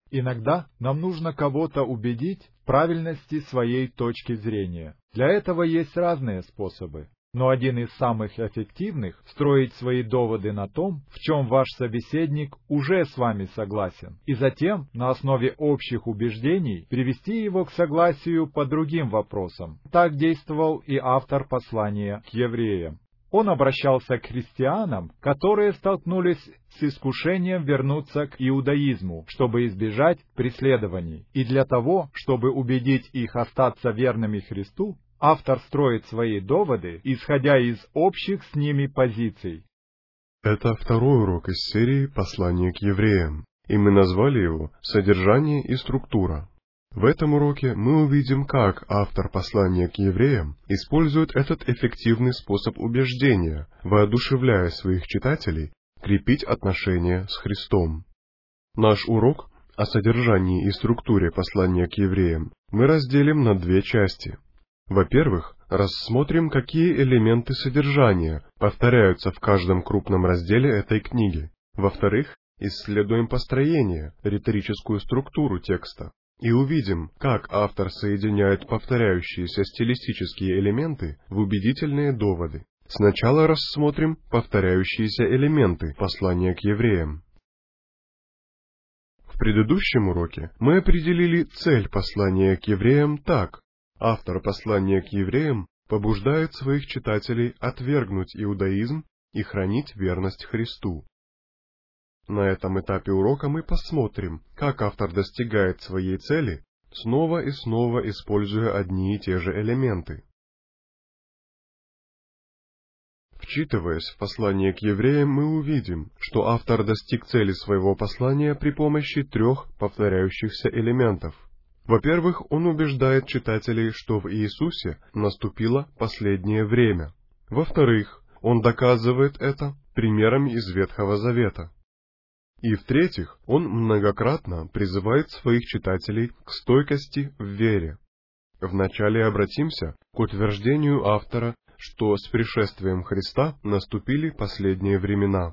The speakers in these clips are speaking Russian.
Иногда нам нужно кого-то убедить в правильности своей точки зрения. Для этого есть разные способы. Но один из самых эффективных — строить свои доводы на том, в чем ваш собеседник уже с вами согласен, и затем, на основе общих убеждений, привести его к согласию по другим вопросам. Так действовал и автор послания к евреям. Он обращался к христианам, которые столкнулись с искушением вернуться к иудаизму, чтобы избежать преследований. И для того, чтобы убедить их остаться верными Христу, автор строит свои доводы, исходя из общих с ними позиций. Это второй урок из серии «Послание к евреям», и мы назвали его «Содержание и структура». В этом уроке мы увидим, как автор послания к евреям использует этот эффективный способ убеждения, воодушевляя своих читателей крепить отношения с Христом. Наш урок о содержании и структуре послания к евреям мы разделим на две части. Во-первых, рассмотрим, какие элементы содержания повторяются в каждом крупном разделе этой книги. Во-вторых, исследуем построение, риторическую структуру текста, и увидим, как автор соединяет повторяющиеся стилистические элементы в убедительные доводы. Сначала рассмотрим повторяющиеся элементы послания к евреям. В предыдущем уроке мы определили цель послания к евреям так. Автор послания к евреям побуждает своих читателей отвергнуть иудаизм и хранить верность Христу. На этом этапе урока мы посмотрим, как автор достигает своей цели, снова и снова используя одни и те же элементы. Вчитываясь в послание к евреям, мы увидим, что автор достиг цели своего послания при помощи трех повторяющихся элементов. Во-первых, он убеждает читателей, что в Иисусе наступило последнее время. Во-вторых, он доказывает это примерами из Ветхого Завета. И в-третьих, он многократно призывает своих читателей к стойкости в вере. Вначале обратимся к утверждению автора, что с пришествием Христа наступили последние времена.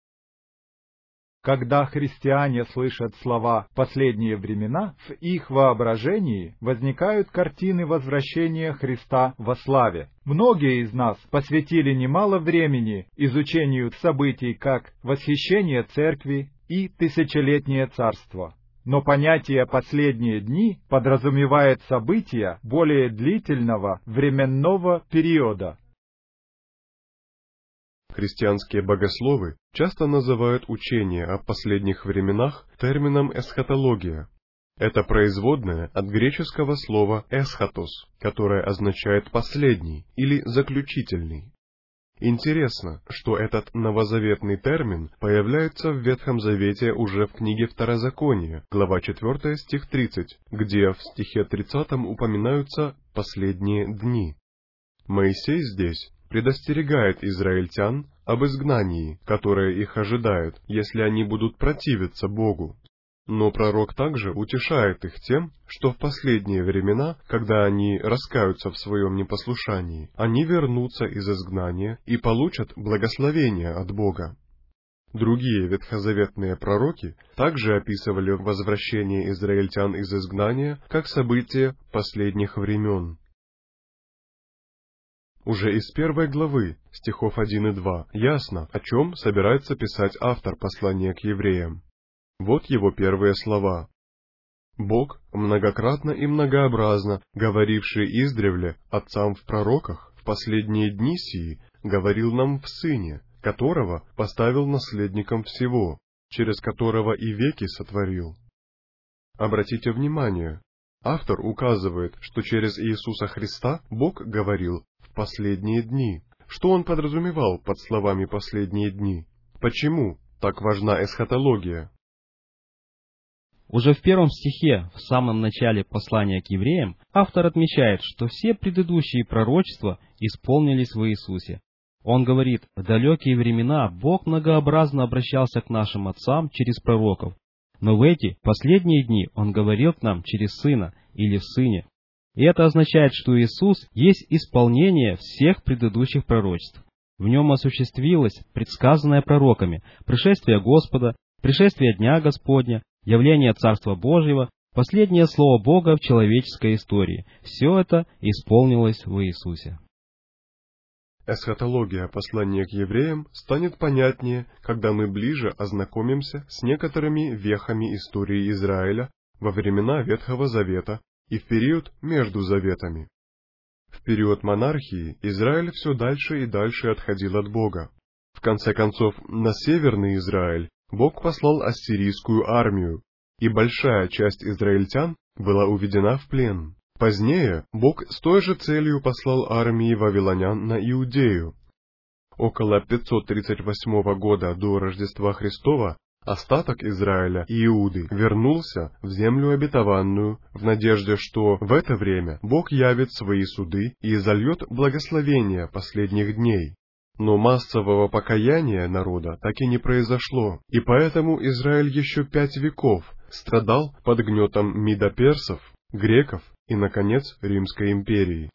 Когда христиане слышат слова «последние времена», в их воображении возникают картины возвращения Христа во славе. Многие из нас посвятили немало времени изучению событий как восхищение церкви и тысячелетнее царство. Но понятие «последние дни» подразумевает события более длительного временного периода. Христианские богословы часто называют учение о последних временах термином эсхатология. Это производное от греческого слова «эсхатос», которое означает «последний» или «заключительный». Интересно, что этот новозаветный термин появляется в Ветхом Завете уже в книге Второзакония, глава 4, стих 30, где в стихе 30 упоминаются «последние дни». Моисей здесь предостерегает израильтян об изгнании, которое их ожидает, если они будут противиться Богу. Но пророк также утешает их тем, что в последние времена, когда они раскаются в своем непослушании, они вернутся из изгнания и получат благословение от Бога. Другие ветхозаветные пророки также описывали возвращение израильтян из изгнания как событие последних времен. Уже из 1 главы, стихов 1 и 2, ясно, о чем собирается писать автор послания к евреям. Вот его первые слова. «Бог, многократно и многообразно, говоривший издревле отцам в пророках, в последние дни сии, говорил нам в Сыне, которого поставил наследником всего, через которого и веки сотворил». Обратите внимание, автор указывает, что через Иисуса Христа Бог говорил в последние дни. Что он подразумевал под словами «последние дни»? Почему так важна эсхатология? Уже в 1 стихе, в самом начале послания к евреям, автор отмечает, что все предыдущие пророчества исполнились в Иисусе. Он говорит, в далекие времена Бог многообразно обращался к нашим отцам через пророков, но в эти последние дни Он говорил к нам через Сына или в Сыне. И это означает, что Иисус есть исполнение всех предыдущих пророчеств. В Нем осуществилось предсказанное пророками пришествие Господа, пришествие Дня Господня, явление Царства Божьего, последнее слово Бога в человеческой истории. Все это исполнилось в Иисусе. Эсхатология послания к евреям станет понятнее, когда мы ближе ознакомимся с некоторыми вехами истории Израиля во времена Ветхого Завета и в период между заветами. В период монархии Израиль все дальше и дальше отходил от Бога. В конце концов, на Северный Израиль Бог послал ассирийскую армию, и большая часть израильтян была уведена в плен. Позднее Бог с той же целью послал армии вавилонян на Иудею. Около 538 года до Рождества Христова остаток Израиля и Иуды вернулся в землю обетованную в надежде, что в это время Бог явит свои суды и изольет благословения последних дней. Но массового покаяния народа так и не произошло, и поэтому Израиль еще 5 веков страдал под гнетом мидоперсов, греков и, наконец, Римской империи.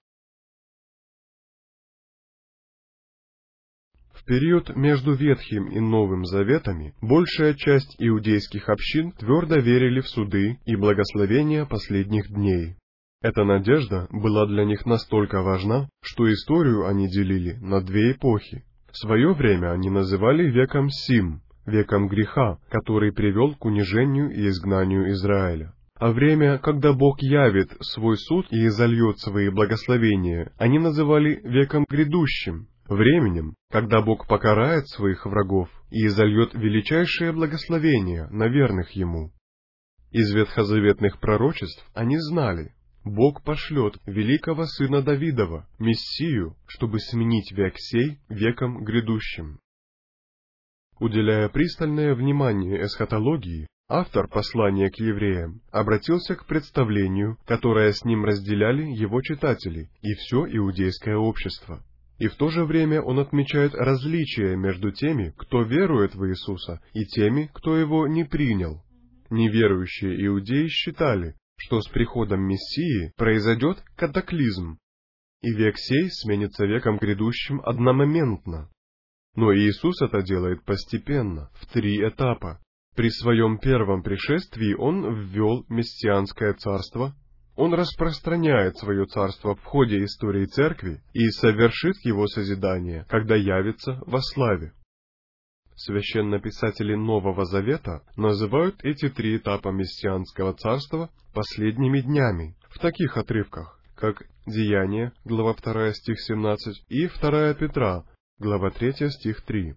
В период между Ветхим и Новым Заветами большая часть иудейских общин твердо верили в суды и благословения последних дней. Эта надежда была для них настолько важна, что историю они делили на 2 эпохи. В свое время они называли веком Сим, веком греха, который привел к унижению и изгнанию Израиля. А время, когда Бог явит свой суд и изольет свои благословения, они называли веком грядущим, временем, когда Бог покарает своих врагов и изольет величайшее благословение на верных Ему. Из ветхозаветных пророчеств они знали: Бог пошлет великого сына Давидова, Мессию, чтобы сменить век сей веком грядущим. Уделяя пристальное внимание эсхатологии, автор послания к евреям обратился к представлению, которое с ним разделяли его читатели и все иудейское общество. И в то же время он отмечает различия между теми, кто верует в Иисуса, и теми, кто его не принял. Неверующие иудеи считали, что с приходом Мессии произойдет катаклизм, и век сей сменится веком грядущим одномоментно. Но Иисус это делает постепенно, в 3 этапа. При своем первом пришествии Он ввел мессианское царство, Он распространяет свое царство в ходе истории церкви и совершит его созидание, когда явится во славе. Священнописатели Нового Завета называют эти 3 этапа мессианского царства последними днями в таких отрывках, как Деяния, глава 2, стих 17, и 2 Петра, глава 3, стих 3.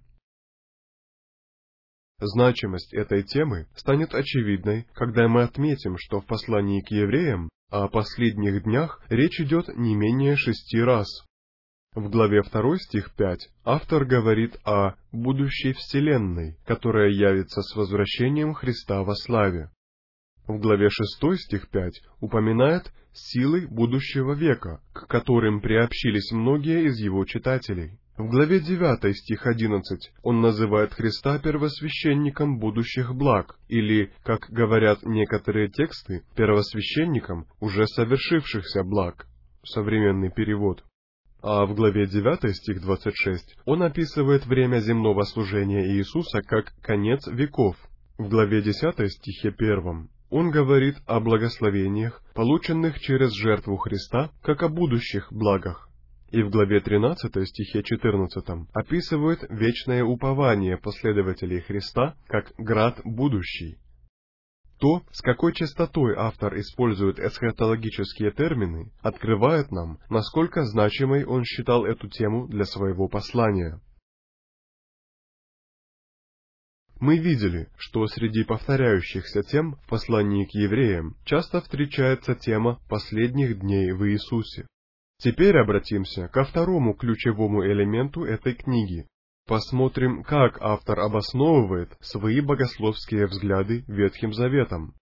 Значимость этой темы станет очевидной, когда мы отметим, что в послании к евреям о последних днях речь идет не менее 6 раз. В главе 2, стих 5, автор говорит о будущей вселенной, которая явится с возвращением Христа во славе. В главе 6, стих 5, упоминает силы будущего века, к которым приобщились многие из его читателей. В главе 9, стих 11, он называет Христа первосвященником будущих благ, или, как говорят некоторые тексты, первосвященником уже совершившихся благ, современный перевод. А в главе 9, стих 26, он описывает время земного служения Иисуса как конец веков. В главе 10, стихе 1, он говорит о благословениях, полученных через жертву Христа, как о будущих благах. И в главе 13, стихе 14, описывает вечное упование последователей Христа как град будущий. То, с какой частотой автор использует эсхатологические термины, открывает нам, насколько значимой он считал эту тему для своего послания. Мы видели, что среди повторяющихся тем в послании к евреям часто встречается тема последних дней в Иисусе. Теперь обратимся ко второму ключевому элементу этой книги. Посмотрим, как автор обосновывает свои богословские взгляды Ветхим Заветом.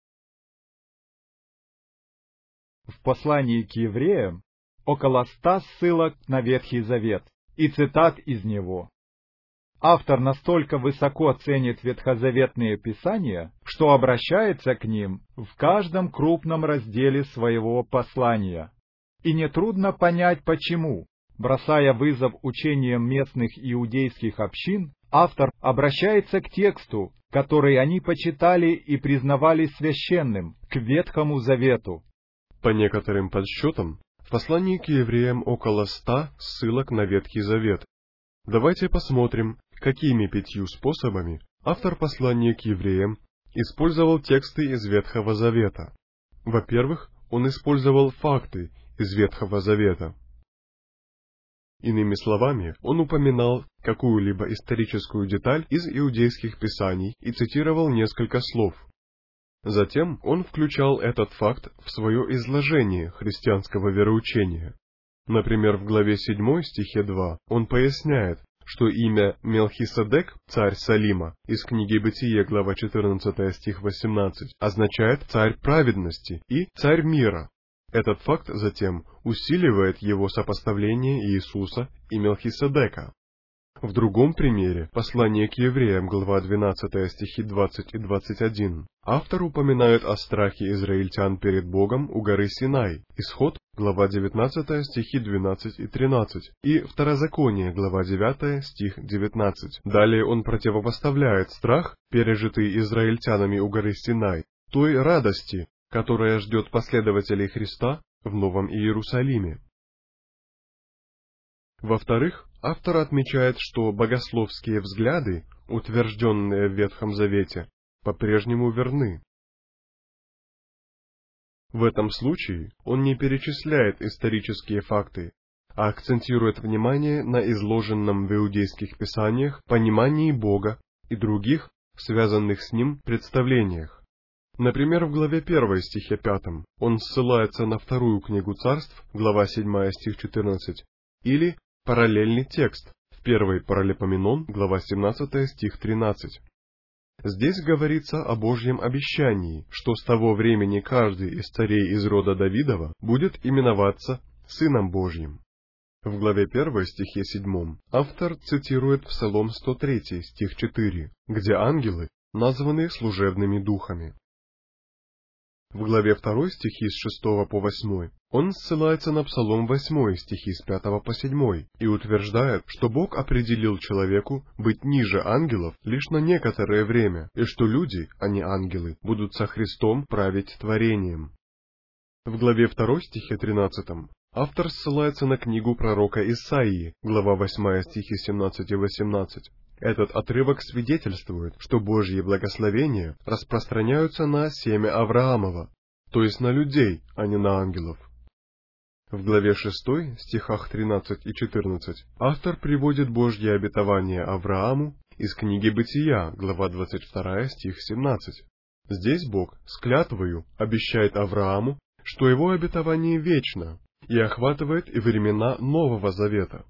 В послании к евреям около 100 ссылок на Ветхий Завет и цитат из него. Автор настолько высоко ценит ветхозаветные писания, что обращается к ним в каждом крупном разделе своего послания. И нетрудно понять почему. Бросая вызов учениям местных иудейских общин, Автор обращается к тексту, который они почитали и признавали священным, к Ветхому Завету. По некоторым подсчетам, в послании к евреям около 100 ссылок на Ветхий Завет. Давайте посмотрим, какими 5 способами автор послания к евреям использовал тексты из Ветхого Завета. Во-первых, он использовал факты из Ветхого Завета. Иными словами, он упоминал какую-либо историческую деталь из иудейских писаний и цитировал несколько слов. Затем он включал этот факт в свое изложение христианского вероучения. Например, в главе 7 стихе 2 он поясняет, что имя Мелхиседек, царь Салима, из книги Бытие, глава 14 стих 18, означает царь праведности и царь мира. Этот факт затем усиливает его сопоставление Иисуса и Мелхиседека. В другом примере, послание к евреям, глава 12 стихи 20 и 21, автор упоминает о страхе израильтян перед Богом у горы Синай, Исход, глава 19 стихи 12 и 13, и Второзаконие, глава 9 стих 19. Далее он противопоставляет страх, пережитый израильтянами у горы Синай, той радости, которая ждет последователей Христа в Новом Иерусалиме. Во-вторых, автор отмечает, что богословские взгляды, утвержденные в Ветхом Завете, по-прежнему верны. В этом случае он не перечисляет исторические факты, а акцентирует внимание на изложенном в иудейских писаниях понимании Бога и других, связанных с Ним, представлениях. Например, в главе 1 стихе 5 он ссылается на вторую книгу Царств, глава 7 стих 14, или параллельный текст в 1 Паралипоменон, глава 17 стих 13. Здесь говорится о Божьем обещании, что с того времени каждый из царей из рода Давидова будет именоваться Сыном Божьим. В главе 1 стихе 7 автор цитирует Псалом 103 стих 4, где ангелы названы служебными духами. В главе 2 стихи с 6 по 8 он ссылается на Псалом 8 стихи с 5 по 7 и утверждает, что Бог определил человеку быть ниже ангелов лишь на некоторое время, и что люди, а не ангелы, будут со Христом править творением. В главе 2 стихе 13 автор ссылается на книгу пророка Исаии, глава 8 стихи 17 и 18. Этот отрывок свидетельствует, что Божьи благословения распространяются на семя Авраамова, то есть на людей, а не на ангелов. В главе 6, стихах 13 и 14, автор приводит Божье обетование Аврааму из книги Бытия, глава 22, стих 17. Здесь Бог с клятвою обещает Аврааму, что его обетование вечно и охватывает и времена Нового Завета.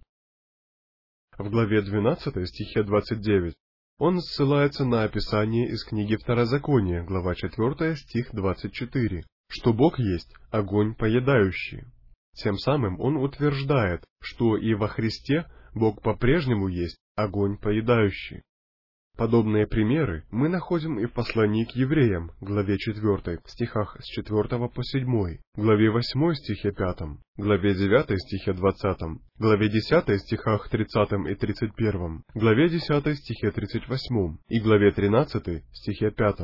В главе 12 стихе 29 он ссылается на описание из книги Второзакония, глава 4 стих 24, что Бог есть огонь поедающий. Тем самым он утверждает, что и во Христе Бог по-прежнему есть огонь поедающий. Подобные примеры мы находим и в послании к евреям, главе 4, стихах с 4 по 7, главе 8 стихе 5, главе 9 стихе 20, главе 10 стихах 30 и 31, главе 10 стихе 38 и главе 13 стихе 5.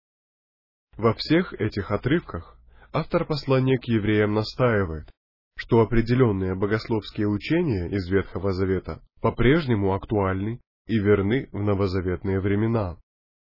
Во всех этих отрывках автор послания к евреям настаивает, что определенные богословские учения из Ветхого Завета по-прежнему актуальны и верны в новозаветные времена.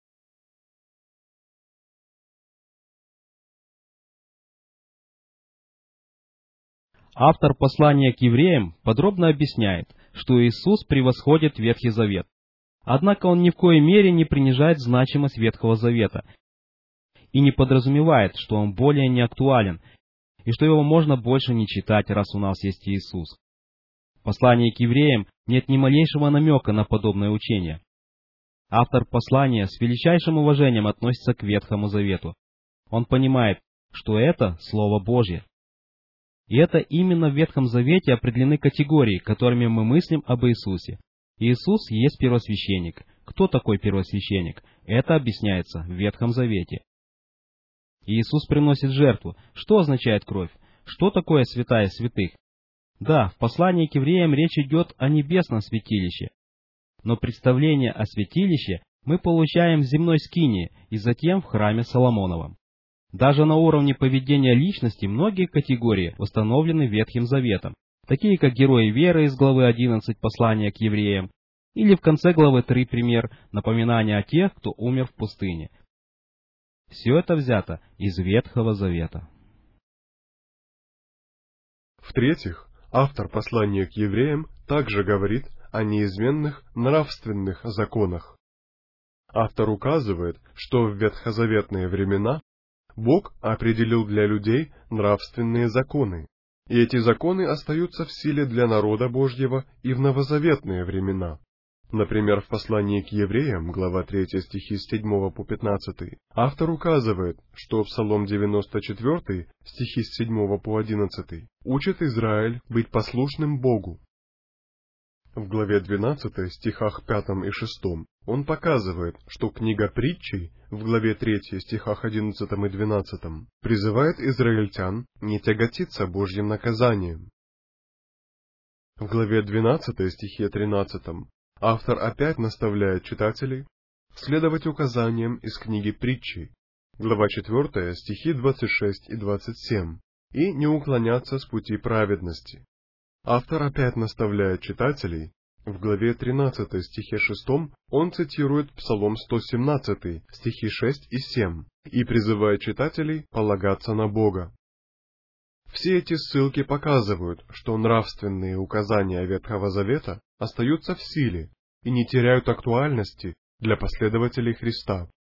Автор послания к евреям подробно объясняет, что Иисус превосходит Ветхий Завет. Однако он ни в коей мере не принижает значимость Ветхого Завета и не подразумевает, что он более не актуален и что его можно больше не читать, раз у нас есть Иисус. В послании к евреям нет ни малейшего намека на подобное учение. Автор послания с величайшим уважением относится к Ветхому Завету. Он понимает, что это Слово Божье. И это именно в Ветхом Завете определены категории, которыми мы мыслим об Иисусе. Иисус есть первосвященник. Кто такой первосвященник? Это объясняется в Ветхом Завете. Иисус приносит жертву. Что означает кровь? Что такое святая святых? Да, в послании к евреям речь идет о небесном святилище. но представление о святилище мы получаем в земной скинии и затем в храме Соломоновом. Даже на уровне поведения личности многие категории установлены Ветхим Заветом, такие как герои веры из главы 11 послания к евреям, или в конце главы 3 пример напоминания о тех, кто умер в пустыне. Все это взято из Ветхого Завета. В-третьих, автор послания к евреям также говорит о неизменных нравственных законах. Автор указывает, что в ветхозаветные времена Бог определил для людей нравственные законы, и эти законы остаются в силе для народа Божьего и в новозаветные времена. Например, в послании к евреям, глава 3, стихи с 7 по 15, автор указывает, что Псалом 94, стихи с 7 по 11, учит Израиль быть послушным Богу. В главе 12, стихах 5 и 6, он показывает, что книга Притчей, в главе 3, стихах 11 и 12, призывает израильтян не тяготиться Божьим наказанием. В главе 12, стихе 13, автор опять наставляет читателей следовать указаниям из книги Притчи, глава 4, стихи 26 и 27, и не уклоняться с пути праведности. Автор опять наставляет читателей, в главе 13 стихе 6 он цитирует Псалом 117, стихи 6 и 7, и призывает читателей полагаться на Бога. Все эти ссылки показывают, что нравственные указания Ветхого Завета остаются в силе и не теряют актуальности для последователей Христа.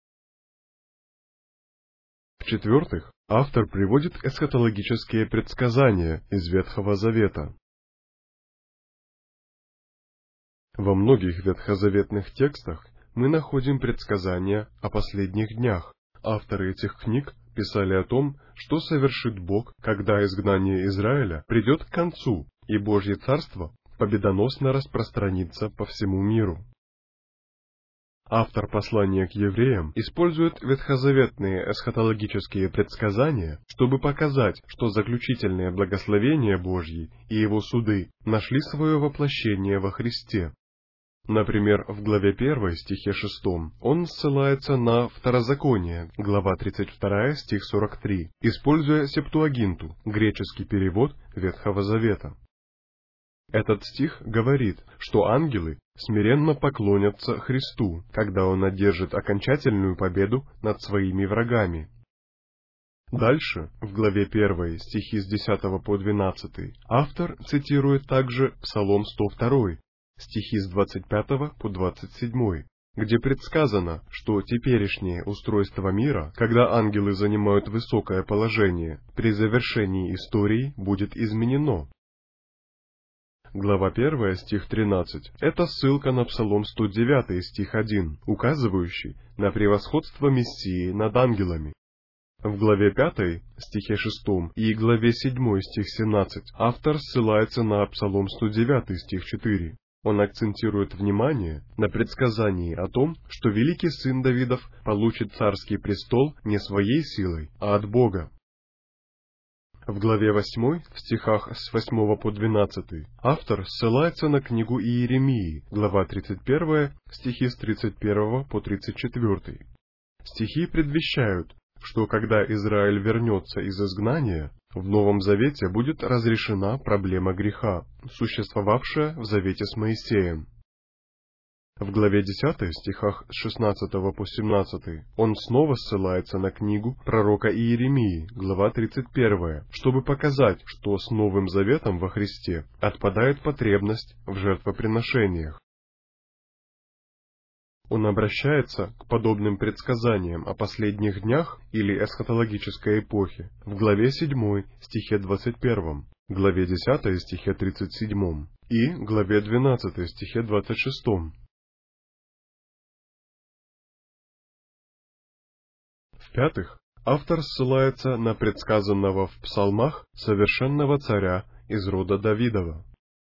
В-четвертых, автор приводит эсхатологические предсказания из Ветхого Завета. Во многих ветхозаветных текстах мы находим предсказания о последних днях. Авторы этих книг писали о том, что совершит Бог, когда изгнание Израиля придет к концу, и Божье Царство победоносно распространится по всему миру. Автор послания к евреям использует ветхозаветные эсхатологические предсказания, чтобы показать, что заключительные благословения Божьи и Его суды нашли свое воплощение во Христе. Например, в главе 1, стихе 6, он ссылается на Второзаконие, глава 32, стих 43, используя Септуагинту, греческий перевод Ветхого Завета. Этот стих говорит, что ангелы смиренно поклонятся Христу, когда Он одержит окончательную победу над своими врагами. Дальше, в главе 1, стихи с 10 по 12, автор цитирует также Псалом 102, стихи с 25 по 27, где предсказано, что теперешнее устройство мира, когда ангелы занимают высокое положение, при завершении истории будет изменено. Глава 1, стих 13, это ссылка на Псалом 109, стих 1, указывающий на превосходство Мессии над ангелами. В главе 5, стихе 6 и главе 7, стих 17, автор ссылается на Псалом 109, стих 4. Он акцентирует внимание на предсказании о том, что великий сын Давидов получит царский престол не своей силой, а от Бога. В главе 8, в стихах с 8 по 12, автор ссылается на книгу Иеремии, глава 31, стихи с 31 по 34. Стихи предвещают, что когда Израиль вернется из изгнания, в Новом Завете будет разрешена проблема греха, существовавшая в Завете с Моисеем. В главе 10, стихах с 16 по 17, он снова ссылается на книгу пророка Иеремии, глава 31, чтобы показать, что с Новым Заветом во Христе отпадает потребность в жертвоприношениях. Он обращается к подобным предсказаниям о последних днях или эсхатологической эпохе в главе 7, стихе 21, главе 10, стихе 37 и главе 12, стихе 26. В-пятых, автор ссылается на предсказанного в псалмах совершенного царя из рода Давидова.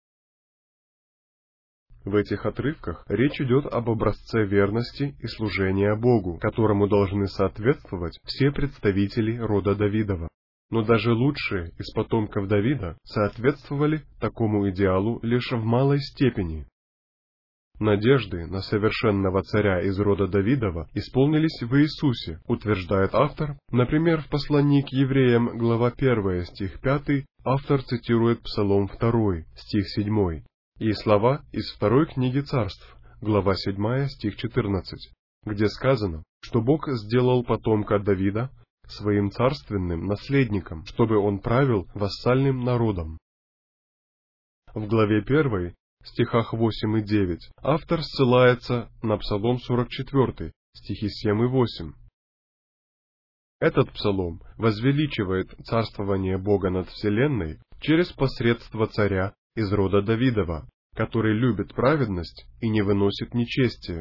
В этих отрывках речь идет об образце верности и служения Богу, которому должны соответствовать все представители рода Давидова. Но даже лучшие из потомков Давида соответствовали такому идеалу лишь в малой степени. Надежды на совершенного царя из рода Давидова исполнились в Иисусе, утверждает автор. Например, в послании к евреям, глава 1, стих 5, автор цитирует Псалом 2, стих 7, и слова из 2 книги Царств, глава 7, стих 14, где сказано, что Бог сделал потомка Давида своим царственным наследником, чтобы он правил вассальным народом. В главе 1, стихах 8 и 9, автор ссылается на Псалом 44, стихи 7 и 8. Этот псалом возвеличивает царствование Бога над вселенной через посредство царя из рода Давидова, который любит праведность и не выносит нечестия.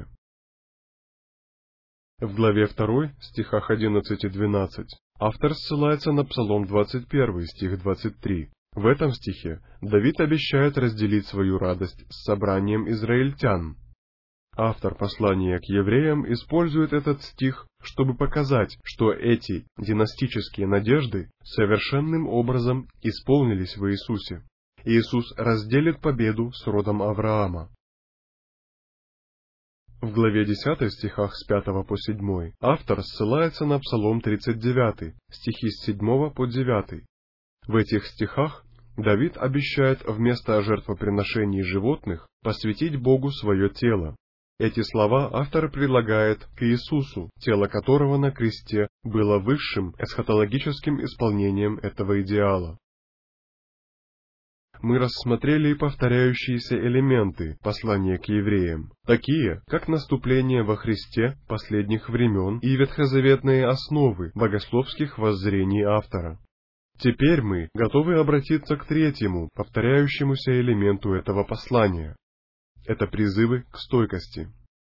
В главе 2, стихах 11 и 12, автор ссылается на Псалом 21, стих 23. В этом стихе Давид обещает разделить свою радость с собранием израильтян. Автор послания к евреям использует этот стих, чтобы показать, что эти династические надежды совершенным образом исполнились в Иисусе. Иисус разделит победу с родом Авраама. В главе 10 стихах с 5 по 7 автор ссылается на Псалом 39, стихи с 7 по 9. В этих стихах Давид обещает вместо жертвоприношений животных посвятить Богу свое тело. Эти слова автор прилагает к Иисусу, тело которого на кресте было высшим эсхатологическим исполнением этого идеала. Мы рассмотрели повторяющиеся элементы послания к евреям, такие как наступление во Христе последних времен и ветхозаветные основы богословских воззрений автора. Теперь мы готовы обратиться к третьему, повторяющемуся элементу этого послания. Это призывы к стойкости.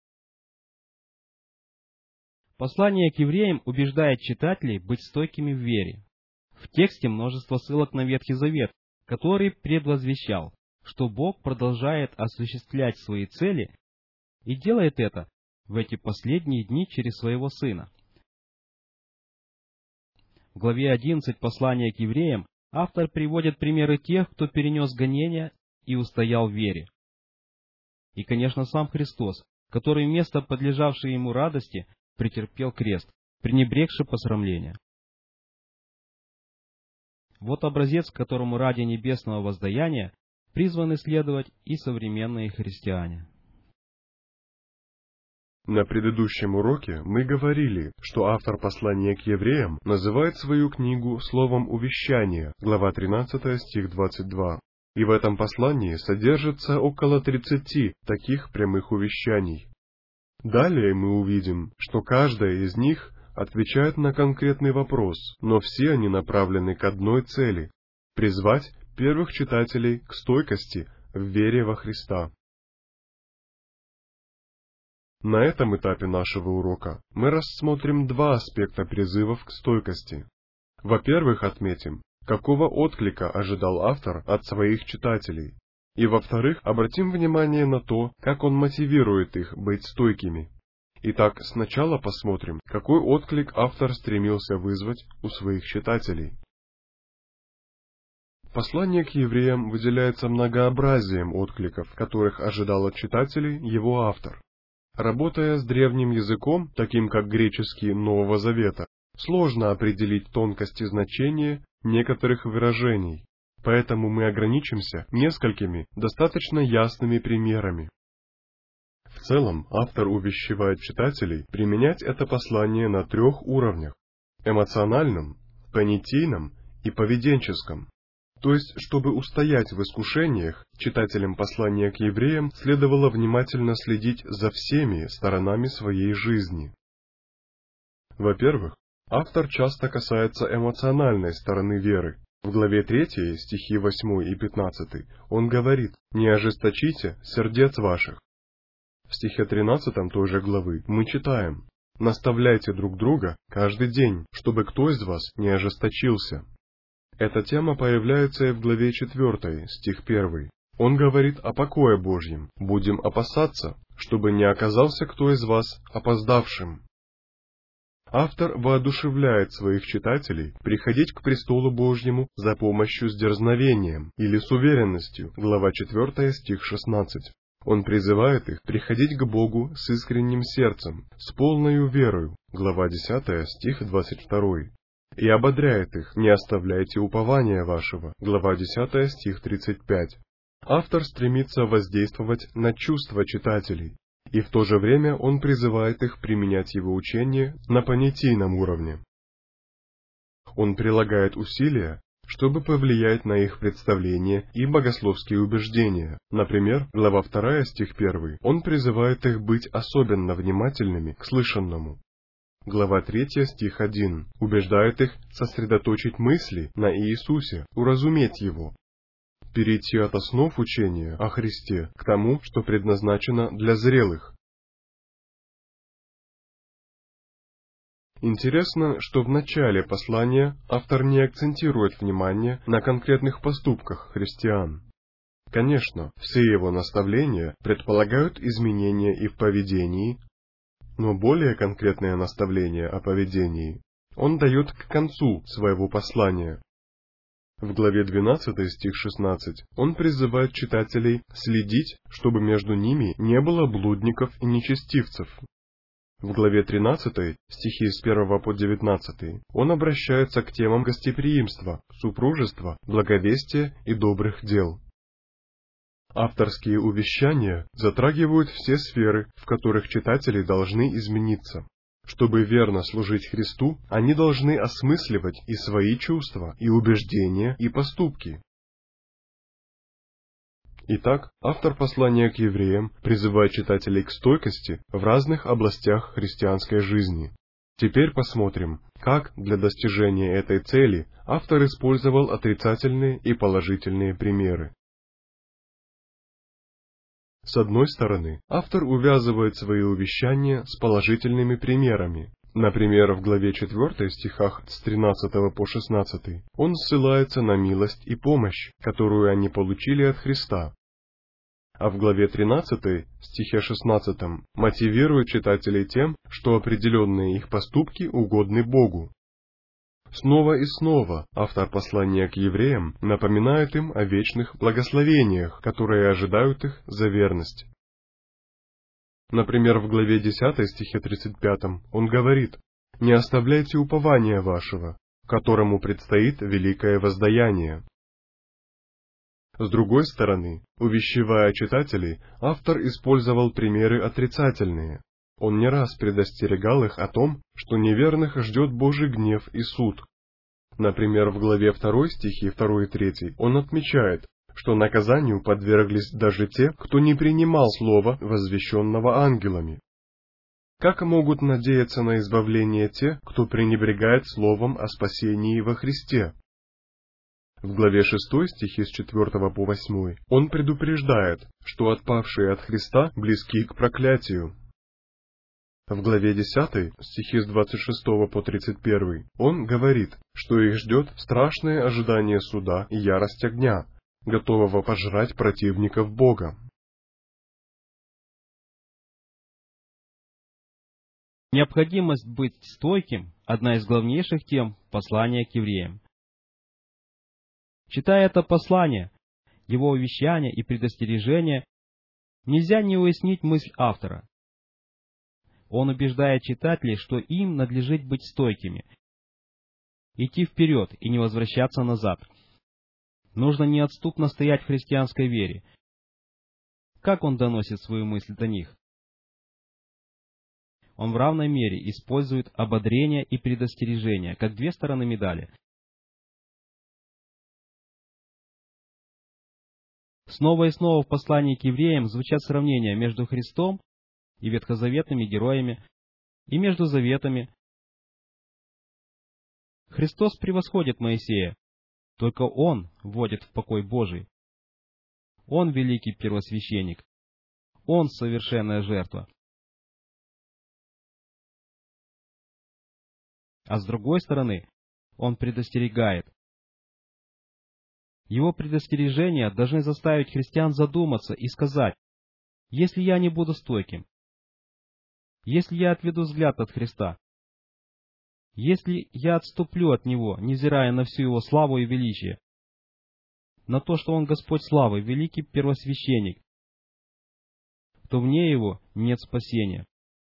Послание к евреям убеждает читателей быть стойкими в вере. В тексте множество ссылок на Ветхий Завет, который предвозвещал, что Бог продолжает осуществлять свои цели и делает это в эти последние дни через своего Сына. В главе 11 послания к евреям автор приводит примеры тех, кто перенес гонения и устоял в вере. И, конечно, сам Христос, который вместо подлежавшей ему радости претерпел крест, пренебрегши посрамления. Вот образец, которому ради небесного воздаяния призваны следовать и современные христиане. На предыдущем уроке мы говорили, что автор послания к евреям называет свою книгу словом увещания, глава 13, стих 22. И в этом послании содержится около 30 таких прямых увещаний. Далее мы увидим, что каждая из них отвечает на конкретный вопрос, но все они направлены к одной цели – призвать первых читателей к стойкости в вере во Христа. На этом этапе нашего урока мы рассмотрим два аспекта призывов к стойкости. Во-первых, отметим, какого отклика ожидал автор от своих читателей, и во-вторых, обратим внимание на то, как он мотивирует их быть стойкими. Итак, сначала посмотрим, какой отклик автор стремился вызвать у своих читателей. Послание к евреям выделяется многообразием откликов, которых ожидал от читателей его автор. Работая с древним языком, таким как греческий Нового Завета, сложно определить тонкости значения некоторых выражений, поэтому мы ограничимся несколькими достаточно ясными примерами. В целом, автор увещевает читателей применять это послание на 3 уровнях – эмоциональном, понятийном и поведенческом. То есть, чтобы устоять в искушениях, читателям послания к евреям следовало внимательно следить за всеми сторонами своей жизни. Во-первых, автор часто касается эмоциональной стороны веры. В главе 3, стихи 8 и 15, он говорит: «Не ожесточите сердец ваших». В стихе 13 той же главы мы читаем: «Наставляйте друг друга каждый день, чтобы кто из вас не ожесточился». Эта тема появляется и в главе 4, стих 1. Он говорит о покое Божьем: «Будем опасаться, чтобы не оказался кто из вас опоздавшим». Автор воодушевляет своих читателей приходить к престолу Божьему за помощью с дерзновением или с уверенностью, глава 4, стих 16. Он призывает их приходить к Богу с искренним сердцем, с полною верою, глава 10, стих 22, и ободряет их: «Не оставляйте упования вашего», глава 10, стих 35. Автор стремится воздействовать на чувства читателей, и в то же время он призывает их применять его учение на понятийном уровне. Он прилагает усилия, чтобы повлиять на их представления и богословские убеждения. Например, глава 2, стих 1, он призывает их быть особенно внимательными к слышанному. Глава 3, стих 1, убеждает их сосредоточить мысли на Иисусе, уразуметь Его, перейти от основ учения о Христе к тому, что предназначено для зрелых. Интересно, что в начале послания автор не акцентирует внимание на конкретных поступках христиан. Конечно, все его наставления предполагают изменения и в поведении, но более конкретное наставление о поведении он дает к концу своего послания. В главе 12, стих 16, он призывает читателей следить, чтобы между ними не было блудников и нечестивцев. В главе 13, стихи с 1 по 19, он обращается к темам гостеприимства, супружества, благовестия и добрых дел. Авторские увещания затрагивают все сферы, в которых читатели должны измениться. Чтобы верно служить Христу, они должны осмысливать и свои чувства, и убеждения, и поступки. Итак, автор послания к евреям призывает читателей к стойкости в разных областях христианской жизни. Теперь посмотрим, как для достижения этой цели автор использовал отрицательные и положительные примеры. С одной стороны, автор увязывает свои увещания с положительными примерами. Например, в главе 4 стихах с 13 по 16 он ссылается на милость и помощь, которую они получили от Христа. А в главе 13, стихе 16, мотивирует читателей тем, что определенные их поступки угодны Богу. Снова и снова автор послания к евреям напоминает им о вечных благословениях, которые ожидают их за верность. Например, в главе 10 стихе 35 он говорит: «Не оставляйте упования вашего, которому предстоит великое воздаяние». С другой стороны, увещевая читателей, автор использовал примеры отрицательные. Он не раз предостерегал их о том, что неверных ждет Божий гнев и суд. Например, в главе 2 стихи 2 и 3 он отмечает, что наказанию подверглись даже те, кто не принимал слова, возвещенного ангелами. Как могут надеяться на избавление те, кто пренебрегает словом о спасении во Христе? В главе 6 стихи с 4 по 8 он предупреждает, что отпавшие от Христа близки к проклятию. В главе 10 стихи с 26 по 31 он говорит, что их ждет страшное ожидание суда и ярость огня, готового пожрать противников Бога. Необходимость быть стойким – одна из главнейших тем послания к евреям. Читая это послание, его увещания и предостережения, нельзя не уяснить мысль автора. Он убеждает читателей, что им надлежит быть стойкими, идти вперед и не возвращаться назад. Нужно неотступно стоять в христианской вере. Как он доносит свою мысль до них? Он в равной мере использует ободрение и предостережение, как две стороны медали. Снова и снова в послании к евреям звучат сравнения между Христом и ветхозаветными героями, и между заветами. Христос превосходит Моисея, только Он вводит в покой Божий. Он великий первосвященник, Он совершенная жертва. А с другой стороны, Он предостерегает. Его предостережения должны заставить христиан задуматься и сказать: если я не буду стойким, если я отведу взгляд от Христа, если я отступлю от Него, невзирая на всю Его славу и величие, на то, что Он Господь славы, великий первосвященник, то вне его нет спасения.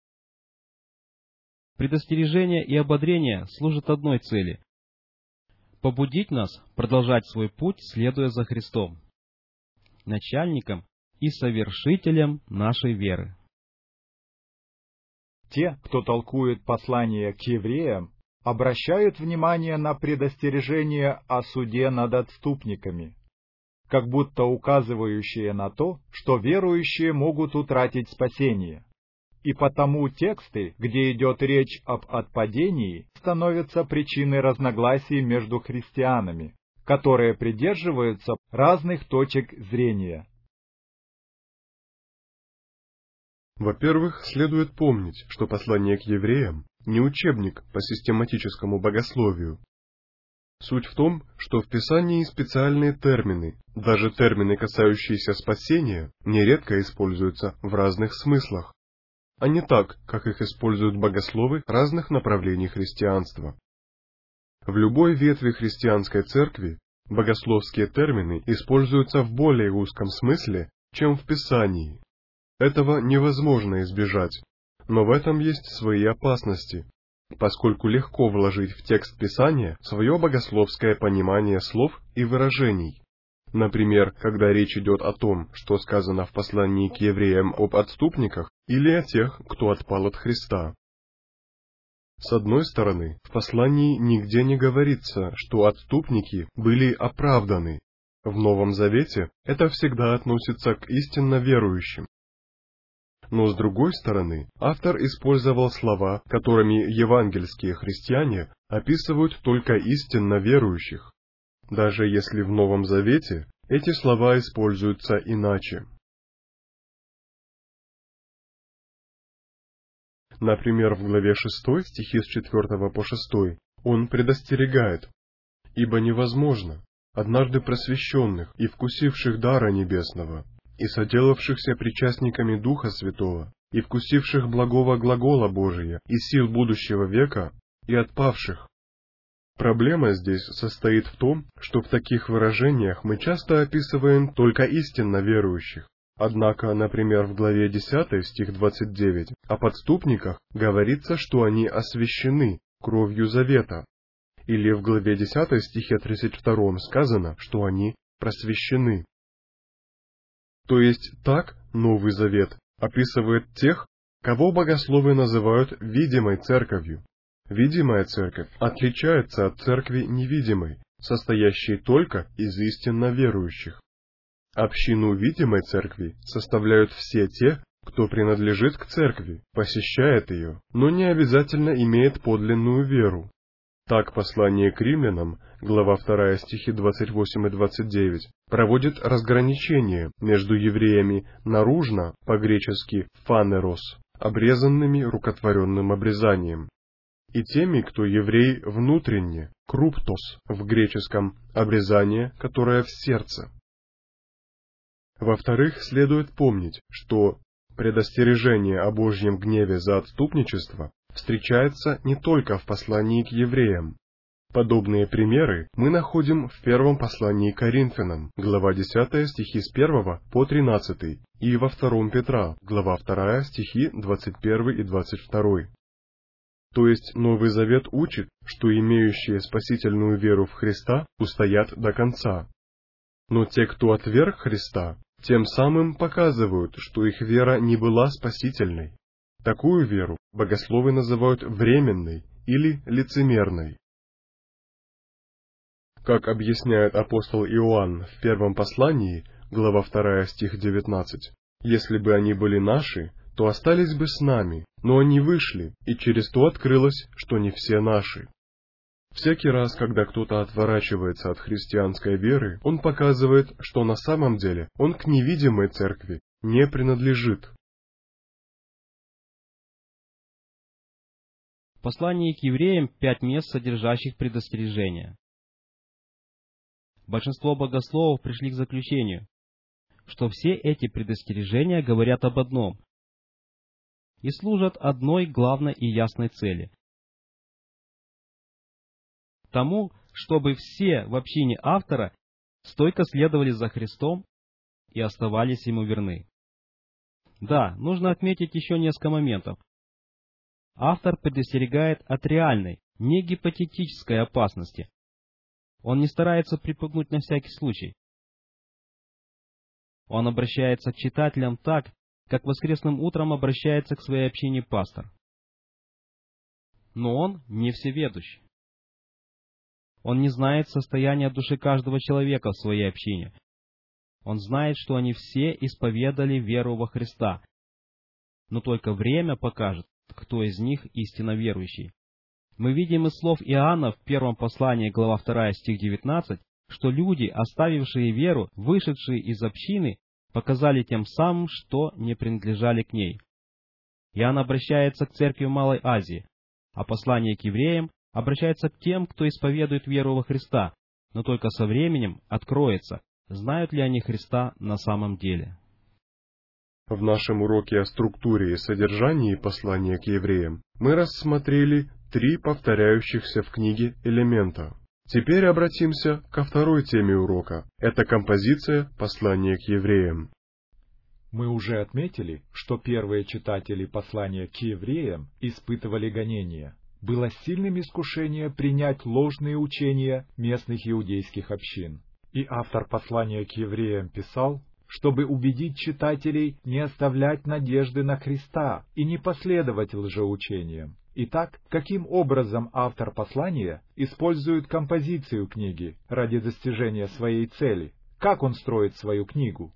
Предостережение и ободрение служат одной цели – побудить нас продолжать свой путь, следуя за Христом, начальником и совершителем нашей веры. Те, кто толкует послание к евреям, обращают внимание на предостережение о суде над отступниками, как будто указывающие на то, что верующие могут утратить спасение. И потому тексты, где идет речь об отпадении, становятся причиной разногласий между христианами, которые придерживаются разных точек зрения. Во-первых, следует помнить, что послание к евреям не учебник по систематическому богословию. Суть в том, что в Писании специальные термины, даже термины, касающиеся спасения, нередко используются в разных смыслах, а не так, как их используют богословы разных направлений христианства. В любой ветви христианской церкви богословские термины используются в более узком смысле, чем в Писании. Этого невозможно избежать, но в этом есть свои опасности, поскольку легко вложить в текст Писания свое богословское понимание слов и выражений. Например, когда речь идет о том, что сказано в послании к евреям об отступниках или о тех, кто отпал от Христа. С одной стороны, в послании нигде не говорится, что отступники были оправданы. В Новом Завете это всегда относится к истинно верующим. Но с другой стороны, автор использовал слова, которыми евангельские христиане описывают только истинно верующих, даже если в Новом Завете эти слова используются иначе. Например, в главе 6, стихи с 4 по 6, он предостерегает: «Ибо невозможно, однажды просвещенных и вкусивших дара небесного, и соделавшихся причастниками Духа Святого, и вкусивших благого глагола Божия и сил будущего века, и отпавших». Проблема здесь состоит в том, что в таких выражениях мы часто описываем только истинно верующих. Однако, например, в главе 10, стих 29, о подступниках говорится, что они освящены кровью завета. Или в главе 10, стихе 32 сказано, что они просвещены. То есть так Новый Завет описывает тех, кого богословы называют видимой церковью. Видимая церковь отличается от церкви невидимой, состоящей только из истинно верующих. Общину видимой церкви составляют все те, кто принадлежит к церкви, посещает ее, но не обязательно имеет подлинную веру. Так послание к римлянам, глава 2, стихи 28 и 29, проводит разграничение между евреями наружно, по-гречески «фанерос», обрезанными рукотворенным обрезанием, и теми, кто еврей внутренне, «круптос», в греческом «обрезание, которое в сердце». Во-вторых, следует помнить, что предостережение о Божьем гневе за отступничество встречается не только в послании к евреям. Подобные примеры мы находим в первом послании к Коринфянам, глава 10, стихи с 1 по 13, и во втором Петра, глава 2, стихи 21 и 22. То есть Новый Завет учит, что имеющие спасительную веру в Христа устоят до конца. Но те, кто отверг Христа, тем самым показывают, что их вера не была спасительной. Такую веру богословы называют временной или лицемерной. Как объясняет апостол Иоанн в первом послании, глава 2, стих 19, «Если бы они были наши, то остались бы с нами, но они вышли, и через то открылось, что не все наши». Всякий раз, когда кто-то отворачивается от христианской веры, он показывает, что на самом деле он к невидимой церкви не принадлежит. В послании к евреям 5 мест, содержащих предостережения. Большинство богословов пришли к заключению, что все эти предостережения говорят об одном и служат одной главной и ясной цели – тому, чтобы все в общине автора стойко следовали за Христом и оставались Ему верны. Да, нужно отметить еще несколько моментов. Автор предостерегает от реальной, не гипотетической опасности. Он не старается припугнуть на всякий случай. Он обращается к читателям так, как воскресным утром обращается к своей общине пастор. Но он не всеведущ. Он не знает состояния души каждого человека в своей общине. Он знает, что они все исповедали веру во Христа. Но только время покажет, кто из них истинно верующий. Мы видим из слов Иоанна в первом послании, глава 2, стих 19, что люди, оставившие веру, вышедшие из общины, показали тем самым, что не принадлежали к ней. Иоанн обращается к церкви в Малой Азии, а послание к евреям обращается к тем, кто исповедует веру во Христа, но только со временем откроется, знают ли они Христа на самом деле. В нашем уроке о структуре и содержании послания к евреям мы рассмотрели 3 повторяющихся в книге элемента. Теперь обратимся ко второй теме урока. Это композиция послания к евреям. Мы уже отметили, что первые читатели послания к евреям испытывали гонения. Было сильным искушение принять ложные учения местных иудейских общин. И автор послания к евреям писал, чтобы убедить читателей не оставлять надежды на Христа и не последовать лжеучениям. Итак, каким образом автор послания использует композицию книги ради достижения своей цели? Как он строит свою книгу?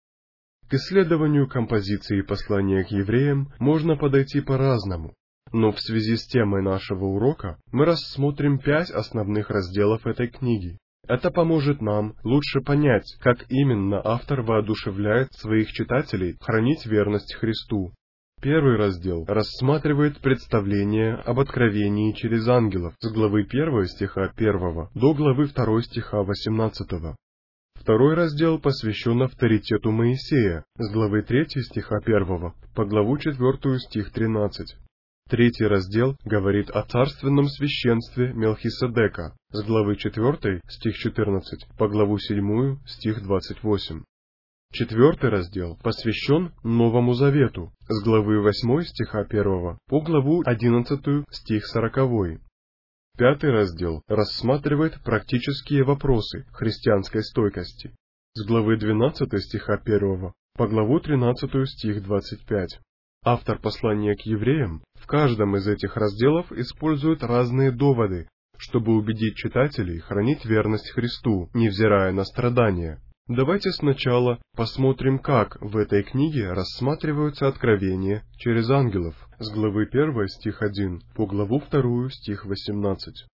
К исследованию композиции послания к евреям можно подойти по-разному, но в связи с темой нашего урока мы рассмотрим 5 основных разделов этой книги. Это поможет нам лучше понять, как именно автор воодушевляет своих читателей хранить верность Христу. Первый раздел рассматривает представление об откровении через ангелов с главы 1 стиха 1 до главы 2 стиха 18. Второй раздел посвящен авторитету Моисея с главы 3 стиха 1 по главу 4 стих 13. Третий раздел говорит о царственном священстве Мелхиседека с главы 4 стих 14 по главу 7 стих 28. Четвертый раздел посвящен Новому Завету с главы 8 стиха 1 по главу 11 стих 40. Пятый раздел рассматривает практические вопросы христианской стойкости с главы 12 стиха 1 по главу 13 стих 25. Автор послания к евреям в каждом из этих разделов использует разные доводы, чтобы убедить читателей хранить верность Христу, невзирая на страдания. Давайте сначала посмотрим, как в этой книге рассматриваются откровения через ангелов с главы 1 стих 1 по главу 2 стих 18.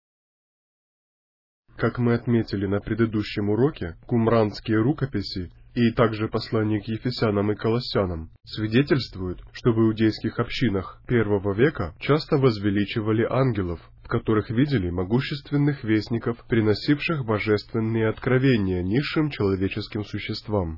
Как мы отметили на предыдущем уроке, кумранские рукописи и также послания к Ефесянам и Колоссянам свидетельствуют, что в иудейских общинах I века часто возвеличивали ангелов, в которых видели могущественных вестников, приносивших божественные откровения низшим человеческим существам.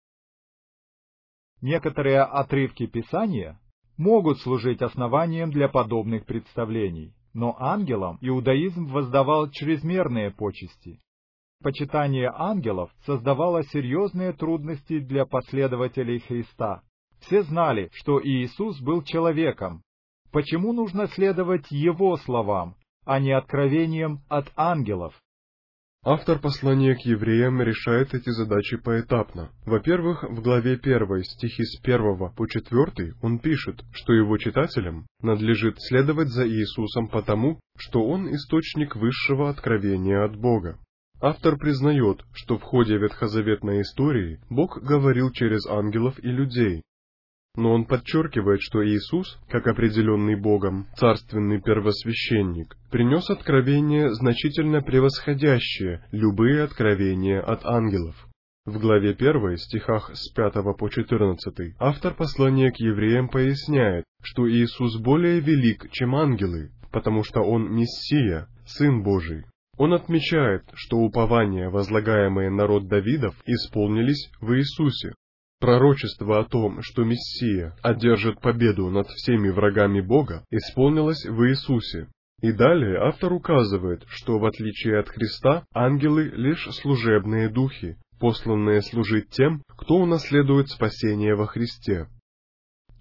Некоторые отрывки Писания могут служить основанием для подобных представлений, но ангелам иудаизм воздавал чрезмерные почести. Почитание ангелов создавало серьезные трудности для последователей Христа. Все знали, что Иисус был человеком. Почему нужно следовать Его словам, а не откровениям от ангелов? Автор послания к евреям решает эти задачи поэтапно. Во-первых, в главе 1 стихи с 1 по 4 он пишет, что его читателям надлежит следовать за Иисусом потому, что Он источник высшего откровения от Бога. Автор признает, что в ходе ветхозаветной истории Бог говорил через ангелов и людей. Но он подчеркивает, что Иисус, как определенный Богом, царственный первосвященник, принес откровения, значительно превосходящие любые откровения от ангелов. В главе 1, стихах с 5 по 14, автор послания к евреям поясняет, что Иисус более велик, чем ангелы, потому что Он Мессия, Сын Божий. Он отмечает, что упования, возлагаемые на род Давидов, исполнились в Иисусе. Пророчество о том, что Мессия одержит победу над всеми врагами Бога, исполнилось в Иисусе. И далее автор указывает, что в отличие от Христа, ангелы лишь служебные духи, посланные служить тем, кто унаследует спасение во Христе.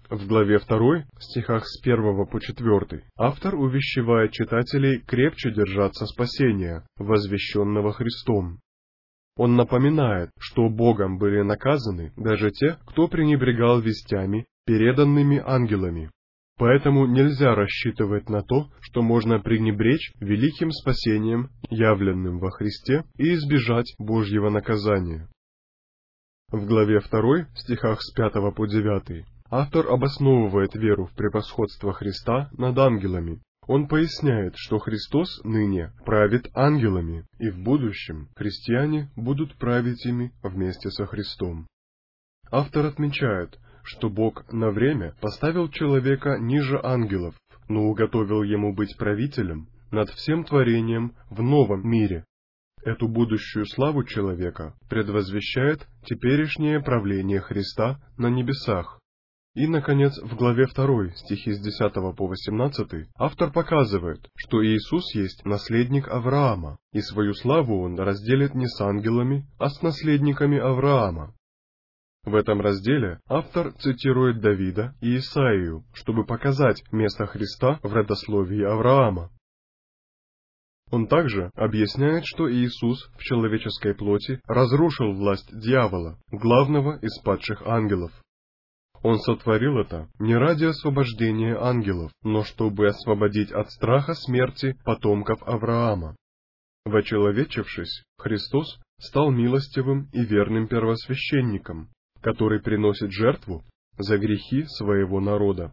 В главе 2, стихах с 1 по 4, автор увещевает читателей крепче держаться спасения, возвещенного Христом. Он напоминает, что Богом были наказаны даже те, кто пренебрегал вестями, переданными ангелами. Поэтому нельзя рассчитывать на то, что можно пренебречь великим спасением, явленным во Христе, и избежать Божьего наказания. В главе 2, стихах с 5 по 9, автор обосновывает веру в превосходство Христа над ангелами. Он поясняет, что Христос ныне правит ангелами, и в будущем христиане будут править ими вместе со Христом. Автор отмечает, что Бог на время поставил человека ниже ангелов, но уготовил ему быть правителем над всем творением в новом мире. Эту будущую славу человека предвозвещает теперешнее правление Христа на небесах. И, наконец, в главе 2, стихи с 10 по 18, автор показывает, что Иисус есть наследник Авраама, и свою славу Он разделит не с ангелами, а с наследниками Авраама. В этом разделе автор цитирует Давида и Исаию, чтобы показать место Христа в родословии Авраама. Он также объясняет, что Иисус в человеческой плоти разрушил власть дьявола, главного из падших ангелов. Он сотворил это не ради освобождения ангелов, но чтобы освободить от страха смерти потомков Авраама. Вочеловечившись, Христос стал милостивым и верным первосвященником, который приносит жертву за грехи своего народа.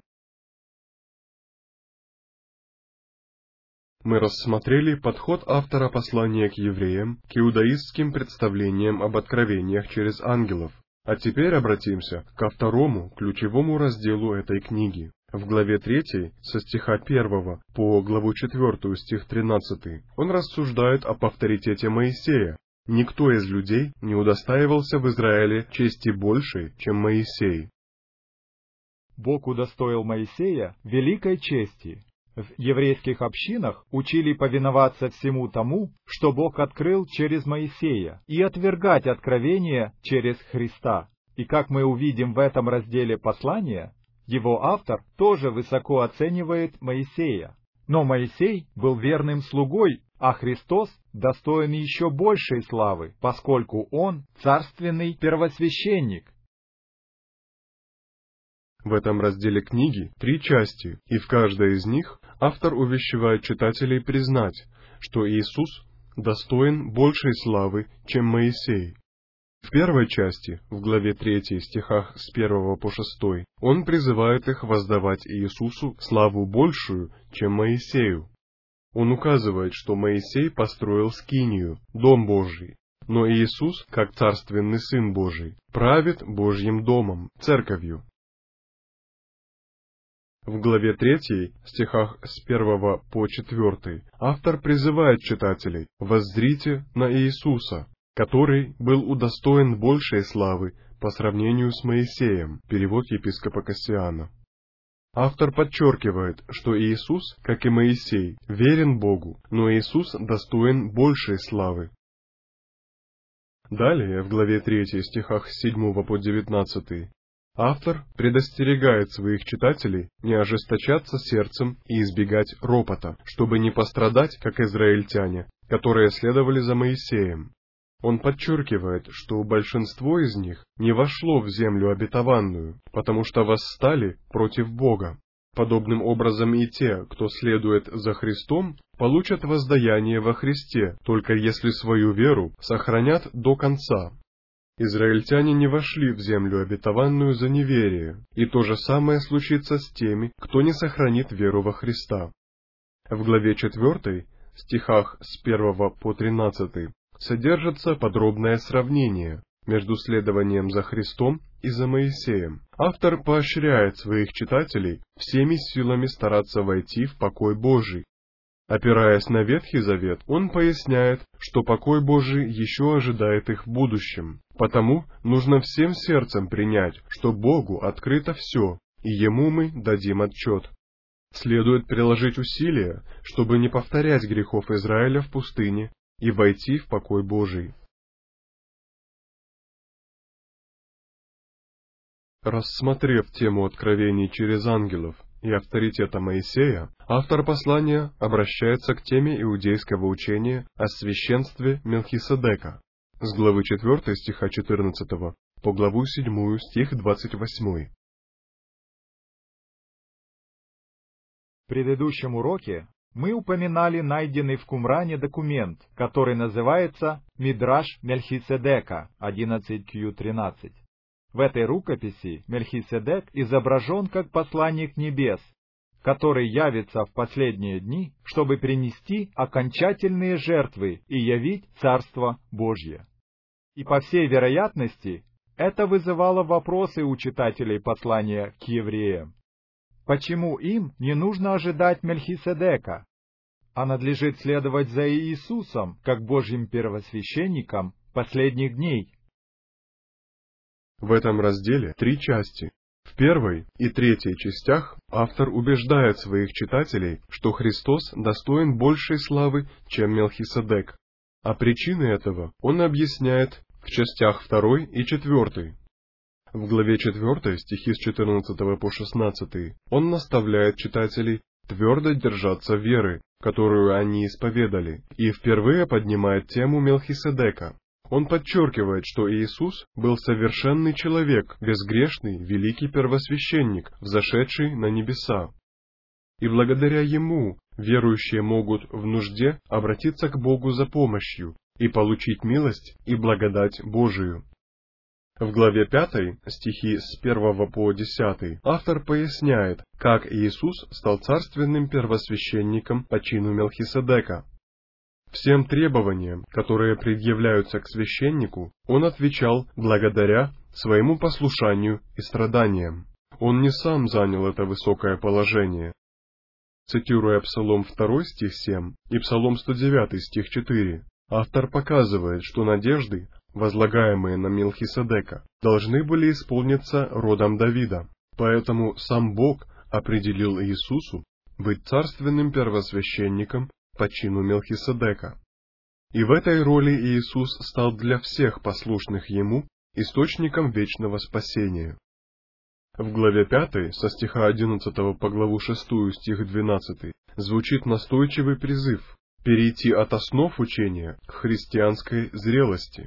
Мы рассмотрели подход автора послания к евреям к иудаистским представлениям об откровениях через ангелов. А теперь обратимся ко второму, ключевому разделу этой книги. В главе 3, со стиха 1 по главу 4, стих 13, он рассуждает об авторитете Моисея. Никто из людей не удостаивался в Израиле чести большей, чем Моисей. Бог удостоил Моисея великой чести. В еврейских общинах учили повиноваться всему тому, что Бог открыл через Моисея, и отвергать откровения через Христа. И как мы увидим в этом разделе послания, его автор тоже высоко оценивает Моисея. Но Моисей был верным слугой, а Христос достоин еще большей славы, поскольку он царственный первосвященник. В этом разделе книги 3 части, и в каждой из них автор увещевает читателей признать, что Иисус достоин большей славы, чем Моисей. В первой части, в главе 3, стихах с 1 по 6, он призывает их воздавать Иисусу славу большую, чем Моисею. Он указывает, что Моисей построил скинию, дом Божий, но Иисус, как царственный Сын Божий, правит Божьим домом, церковью. В главе 3, стихах с 1 по 4, автор призывает читателей: «Воззрите на Иисуса, который был удостоен большей славы по сравнению с Моисеем», перевод епископа Кассиана. Автор подчеркивает, что Иисус, как и Моисей, верен Богу, но Иисус достоин большей славы. Далее, в главе 3, стихах с 7 по 19, автор предостерегает своих читателей не ожесточаться сердцем и избегать ропота, чтобы не пострадать, как израильтяне, которые следовали за Моисеем. Он подчеркивает, что большинство из них не вошло в землю обетованную, потому что восстали против Бога. Подобным образом и те, кто следует за Христом, получат воздаяние во Христе, только если свою веру сохранят до конца. Израильтяне не вошли в землю обетованную за неверие, и то же самое случится с теми, кто не сохранит веру во Христа. В главе 4, стихах с 1 по 13, содержится подробное сравнение между следованием за Христом и за Моисеем. Автор поощряет своих читателей всеми силами стараться войти в покой Божий. Опираясь на Ветхий Завет, он поясняет, что покой Божий еще ожидает их в будущем. Потому нужно всем сердцем принять, что Богу открыто все, и Ему мы дадим отчет. Следует приложить усилия, чтобы не повторять грехов Израиля в пустыне и войти в покой Божий. Рассмотрев тему откровений через ангелов и авторитета Моисея, автор послания обращается к теме иудейского учения о священстве Мелхиседека с главы 4 стиха 14 по главу 7 стих 28. В предыдущем уроке мы упоминали найденный в Кумране документ, который называется «Мидраш Мельхиседека» 11Q13. В этой рукописи Мельхиседек изображен как посланник небес, который явится в последние дни, чтобы принести окончательные жертвы и явить Царство Божье. И по всей вероятности, это вызывало вопросы у читателей послания к евреям. Почему им не нужно ожидать Мельхиседека, а надлежит следовать за Иисусом, как Божьим первосвященником последних дней? В этом разделе 3 части. В первой и третьей частях автор убеждает своих читателей, что Христос достоин большей славы, чем Мелхиседек, а причины этого он объясняет в частях 2 и 4. В главе 4, стихи с 14 по 16, он наставляет читателей твердо держаться веры, которую они исповедали, и впервые поднимает тему Мелхиседека. Он подчеркивает, что Иисус был совершенный человек, безгрешный, великий первосвященник, взошедший на небеса. И благодаря Ему верующие могут в нужде обратиться к Богу за помощью и получить милость и благодать Божию. В главе 5, стихи с 1 по 10, автор поясняет, как Иисус стал царственным первосвященником по чину Мелхиседека. Всем требованиям, которые предъявляются к священнику, он отвечал благодаря своему послушанию и страданиям. Он не сам занял это высокое положение. Цитируя Псалом 2 стих 7 и Псалом 109 стих 4, автор показывает, что надежды, возлагаемые на Мелхиседека, должны были исполниться родом Давида. Поэтому сам Бог определил Иисусу быть царственным первосвященником по чину Мелхиседека. И в этой роли Иисус стал для всех послушных Ему источником вечного спасения. В главе 5, со стиха 11 по главу 6 стих 12, звучит настойчивый призыв перейти от основ учения к христианской зрелости.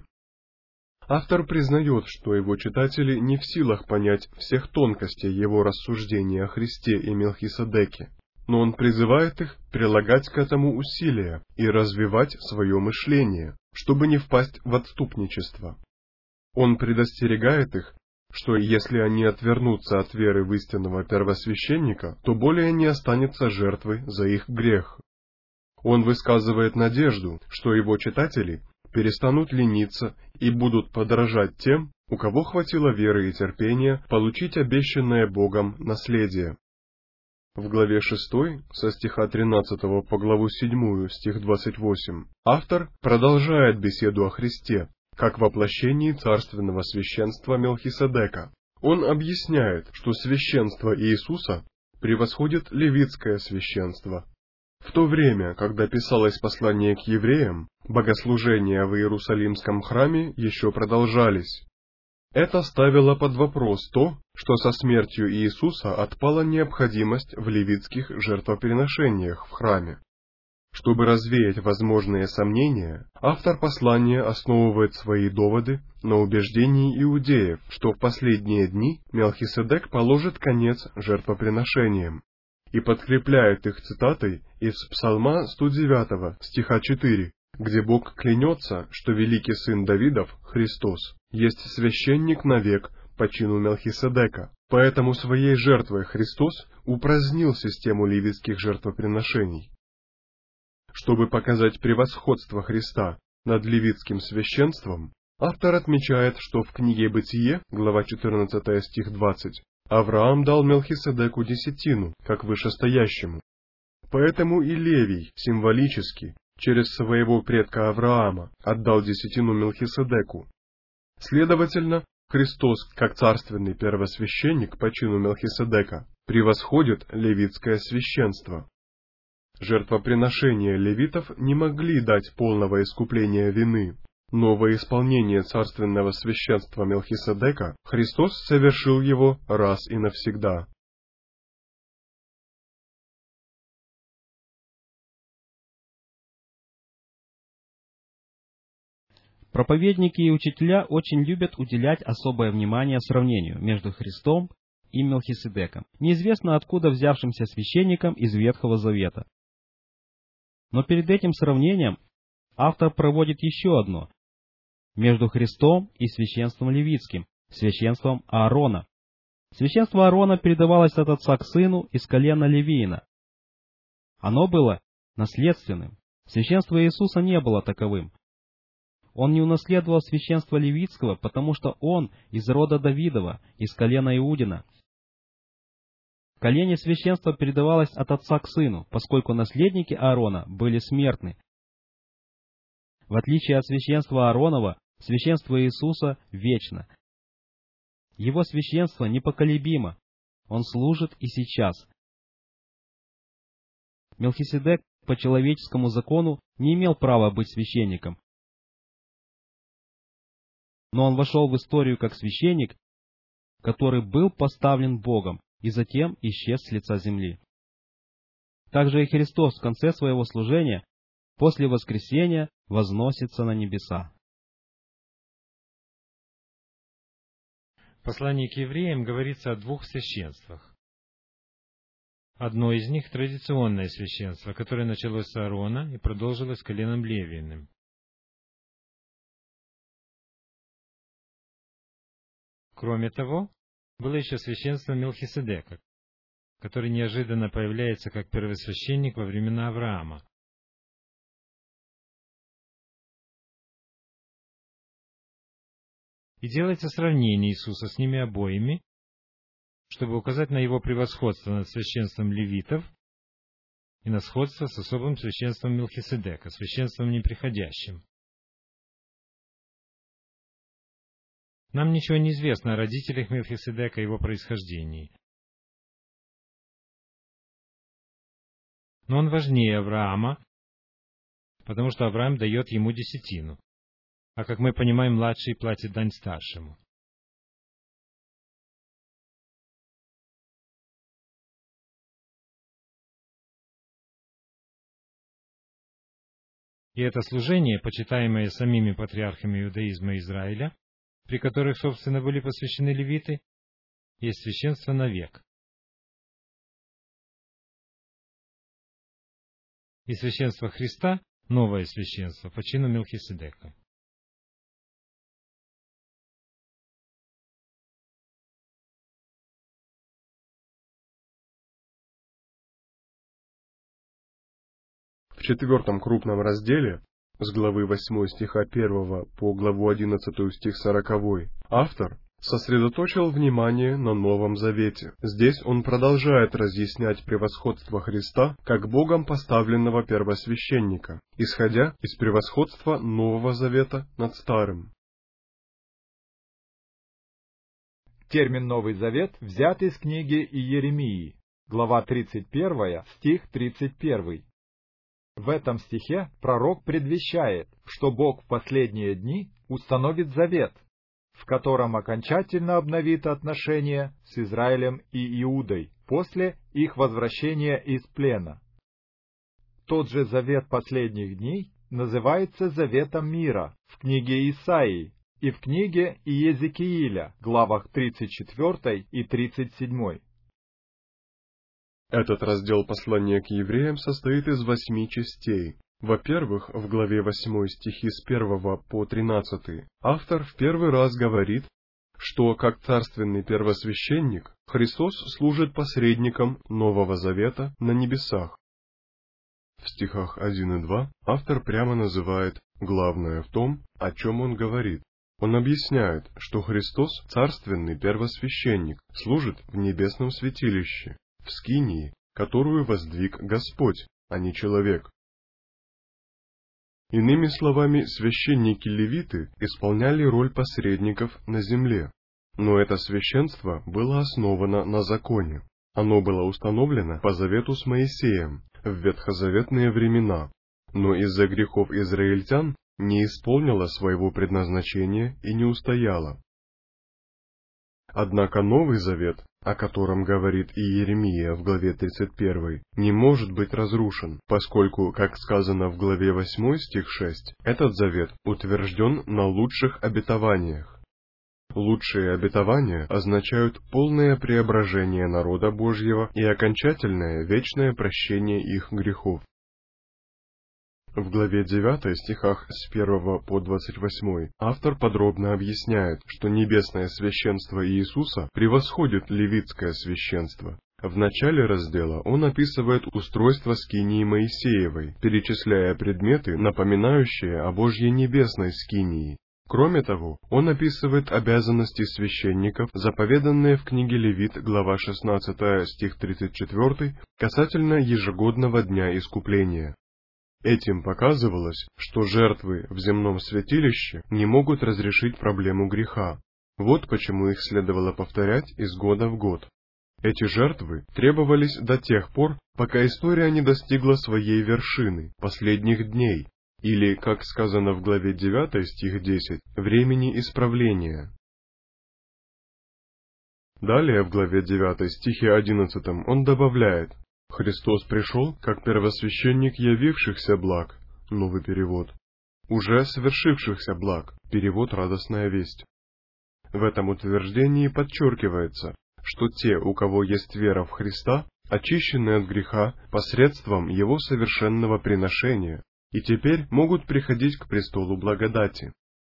Автор признает, что его читатели не в силах понять всех тонкостей его рассуждения о Христе и Мелхиседеке, но он призывает их прилагать к этому усилия и развивать свое мышление, чтобы не впасть в отступничество. Он предостерегает их, что если они отвернутся от веры в истинного первосвященника, то более не останется жертвы за их грех. Он высказывает надежду, что его читатели перестанут лениться и будут подражать тем, у кого хватило веры и терпения получить обещанное Богом наследие. В главе 6, со стиха 13 по главу 7, стих 28, автор продолжает беседу о Христе, как воплощении царственного священства Мелхиседека. Он объясняет, что священство Иисуса превосходит левитское священство. В то время, когда писалось послание к евреям, богослужения в Иерусалимском храме еще продолжались. Это ставило под вопрос то, что со смертью Иисуса отпала необходимость в левитских жертвоприношениях в храме. Чтобы развеять возможные сомнения, автор послания основывает свои доводы на убеждении иудеев, что в последние дни Мелхиседек положит конец жертвоприношениям, и подкрепляет их цитатой из Псалма 109, стиха 4, где Бог клянется, что великий сын Давидов, Христос, есть священник навек по чину Мелхиседека. Поэтому своей жертвой Христос упразднил систему левитских жертвоприношений. Чтобы показать превосходство Христа над левитским священством, автор отмечает, что в книге Бытие, глава 14 стих 20, Авраам дал Мелхиседеку десятину, как вышестоящему. Поэтому и Левий символически, через своего предка Авраама, отдал десятину Мелхиседеку. Следовательно, Христос, как царственный первосвященник по чину Мелхиседека, превосходит левитское священство. Жертвоприношения левитов не могли дать полного искупления вины, но во исполнение царственного священства Мелхиседека Христос совершил его раз и навсегда. Проповедники и учителя очень любят уделять особое внимание сравнению между Христом и Мелхиседеком, неизвестно откуда взявшимся священником из Ветхого Завета. Но перед этим сравнением автор проводит еще одно – между Христом и священством левитским, священством Аарона. Священство Аарона передавалось от отца к сыну из колена Левиина. Оно было наследственным. Священство Иисуса не было таковым. Он не унаследовал священство левитского, потому что он из рода Давидова, из колена Иудина. Коление священства передавалось от отца к сыну, поскольку наследники Аарона были смертны. В отличие от священства Ааронова, священство Иисуса вечно. Его священство непоколебимо. Он служит и сейчас. Мелхиседек по человеческому закону не имел права быть священником. Но он вошел в историю как священник, который был поставлен Богом и затем исчез с лица земли. Также и Христос в конце своего служения, после воскресения, возносится на небеса. В послании к евреям говорится о двух священствах. Одно из них — традиционное священство, которое началось с Аарона и продолжилось коленом Левииным. Кроме того, было еще священство Мелхиседека, который неожиданно появляется как первосвященник во времена Авраама. И делается сравнение Иисуса с ними обоими, чтобы указать на его превосходство над священством левитов и на сходство с особым священством Мелхиседека, священством неприходящим. Нам ничего не известно о родителях Мелхиседека и его происхождении. Но он важнее Авраама, потому что Авраам дает ему десятину, а, как мы понимаем, младший платит дань старшему. И это служение, почитаемое самими патриархами иудаизма и Израиля, при которых, собственно, были посвящены левиты, есть священство навек. И священство Христа — новое священство по чину Мелхиседека. В 4 крупном разделе, с главы 8 стиха 1 по главу 11 стих 40, автор сосредоточил внимание на Новом Завете. Здесь он продолжает разъяснять превосходство Христа как Богом поставленного первосвященника, исходя из превосходства Нового Завета над Старым. Термин «Новый Завет» взят из книги Иеремии, глава 31, стих 31. В этом стихе пророк предвещает, что Бог в последние дни установит завет, в котором окончательно обновит отношения с Израилем и Иудой после их возвращения из плена. Тот же завет последних дней называется заветом мира в книге Исаии и в книге Иезекииля, главах 34 и 37. Этот раздел послания к евреям состоит из 8 частей. Во-первых, в главе 8 стихи с 1 по 13 автор в первый раз говорит, что как царственный первосвященник Христос служит посредником Нового Завета на небесах. В стихах 1 и 2 автор прямо называет главное в том, о чем он говорит. Он объясняет, что Христос, царственный первосвященник, служит в небесном святилище, в скинии, которую воздвиг Господь, а не человек. Иными словами, священники-левиты исполняли роль посредников на земле, но это священство было основано на законе. Оно было установлено по завету с Моисеем в ветхозаветные времена, но из-за грехов израильтян не исполнила своего предназначения и не устояла. Однако Новый Завет, о котором говорит Иеремия в главе 31, не может быть разрушен, поскольку, как сказано в главе 8 стих 6, этот завет утвержден на лучших обетованиях. Лучшие обетования означают полное преображение народа Божьего и окончательное вечное прощение их грехов. В главе 9 стихах с 1 по 28 автор подробно объясняет, что небесное священство Иисуса превосходит левитское священство. В начале раздела он описывает устройство скинии Моисеевой, перечисляя предметы, напоминающие о Божьей небесной скинии. Кроме того, он описывает обязанности священников, заповеданные в книге Левит, глава 16, стих 34, касательно ежегодного дня искупления. Этим показывалось, что жертвы в земном святилище не могут разрешить проблему греха. Вот почему их следовало повторять из года в год. Эти жертвы требовались до тех пор, пока история не достигла своей вершины, последних дней, или, как сказано в главе 9 стих 10, времени исправления. Далее в главе 9 стихе 11 он добавляет: «Христос пришел, как первосвященник явившихся благ», новый перевод, «уже совершившихся благ», перевод «Радостная весть». В этом утверждении подчеркивается, что те, у кого есть вера в Христа, очищены от греха посредством Его совершенного приношения, и теперь могут приходить к престолу благодати.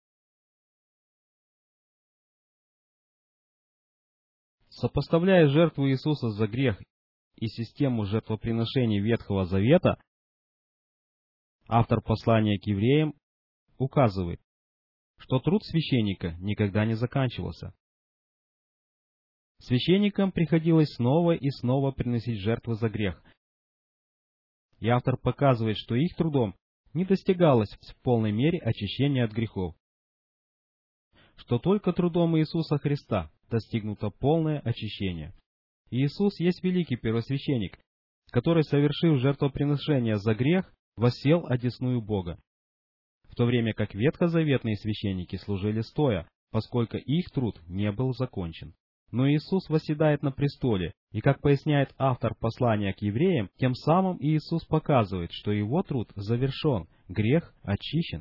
Сопоставляя жертву Иисуса за грех и систему жертвоприношений Ветхого Завета, автор послания к евреям указывает, что труд священника никогда не заканчивался. Священникам приходилось снова и снова приносить жертвы за грех. И автор показывает, что их трудом не достигалось в полной мере очищения от грехов, что только трудом Иисуса Христа достигнуто полное очищение. Иисус есть великий первосвященник, который, совершив жертвоприношение за грех, воссел одесную Бога, в то время как ветхозаветные священники служили стоя, поскольку их труд не был закончен. Но Иисус восседает на престоле, и, как поясняет автор послания к евреям, тем самым Иисус показывает, что его труд завершен, грех очищен.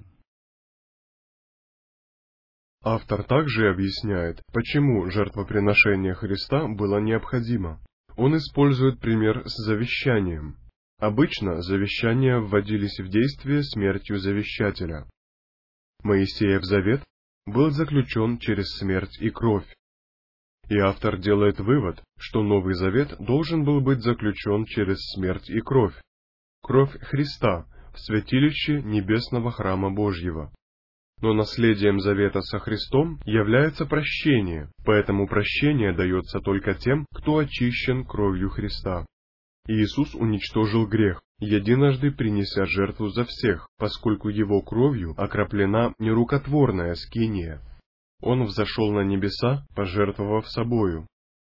Автор также объясняет, почему жертвоприношение Христа было необходимо. Он использует пример с завещанием. Обычно завещания вводились в действие смертью завещателя. Моисеев завет был заключен через смерть и кровь. И автор делает вывод, что Новый Завет должен был быть заключен через смерть и кровь. Кровь Христа в святилище небесного храма Божьего. Но наследием завета со Христом является прощение, поэтому прощение дается только тем, кто очищен кровью Христа. Иисус уничтожил грех, единожды принеся жертву за всех, поскольку Его кровью окроплена нерукотворная скиния. Он взошел на небеса, пожертвовав собою.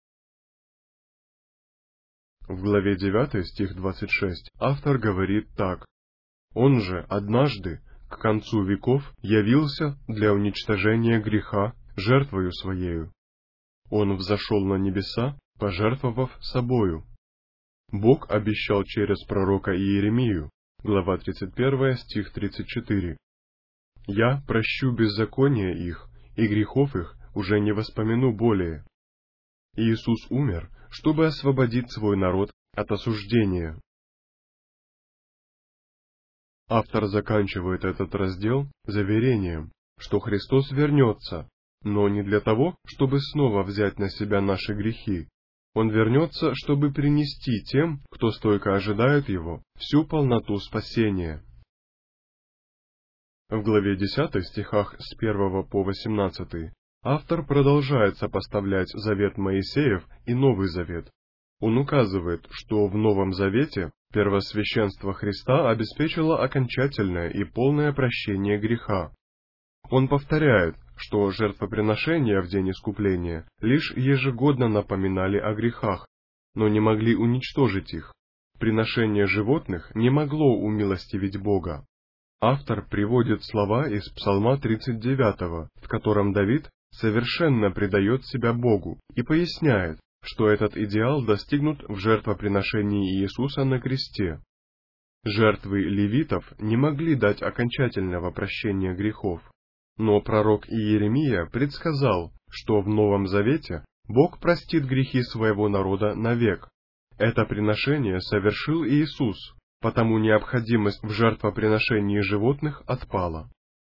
В главе 9 стих 26 автор говорит так: «Он же однажды, к концу веков, явился для уничтожения греха жертвою Своею. Он взошел на небеса, пожертвовав собою». Бог обещал через пророка Иеремию, глава 31 стих 34: «Я прощу беззакония их, и грехов их уже не воспомяну более». Иисус умер, чтобы освободить свой народ от осуждения. Автор заканчивает этот раздел заверением, что Христос вернется, но не для того, чтобы снова взять на себя наши грехи. Он вернется, чтобы принести тем, кто стойко ожидает Его, всю полноту спасения. В главе 10 стихах с 1 по 18 автор продолжает сопоставлять Завет Моисеев и Новый Завет. Он указывает, что в Новом Завете первосвященство Христа обеспечило окончательное и полное прощение греха. Он повторяет, что жертвоприношения в день искупления лишь ежегодно напоминали о грехах, но не могли уничтожить их. Приношение животных не могло умилостивить Бога. Автор приводит слова из Псалма 39, в котором Давид совершенно предает себя Богу и поясняет, что этот идеал достигнут в жертвоприношении Иисуса на кресте. Жертвы левитов не могли дать окончательного прощения грехов, но пророк Иеремия предсказал, что в Новом Завете Бог простит грехи своего народа навек. Это приношение совершил Иисус, потому необходимость в жертвоприношении животных отпала.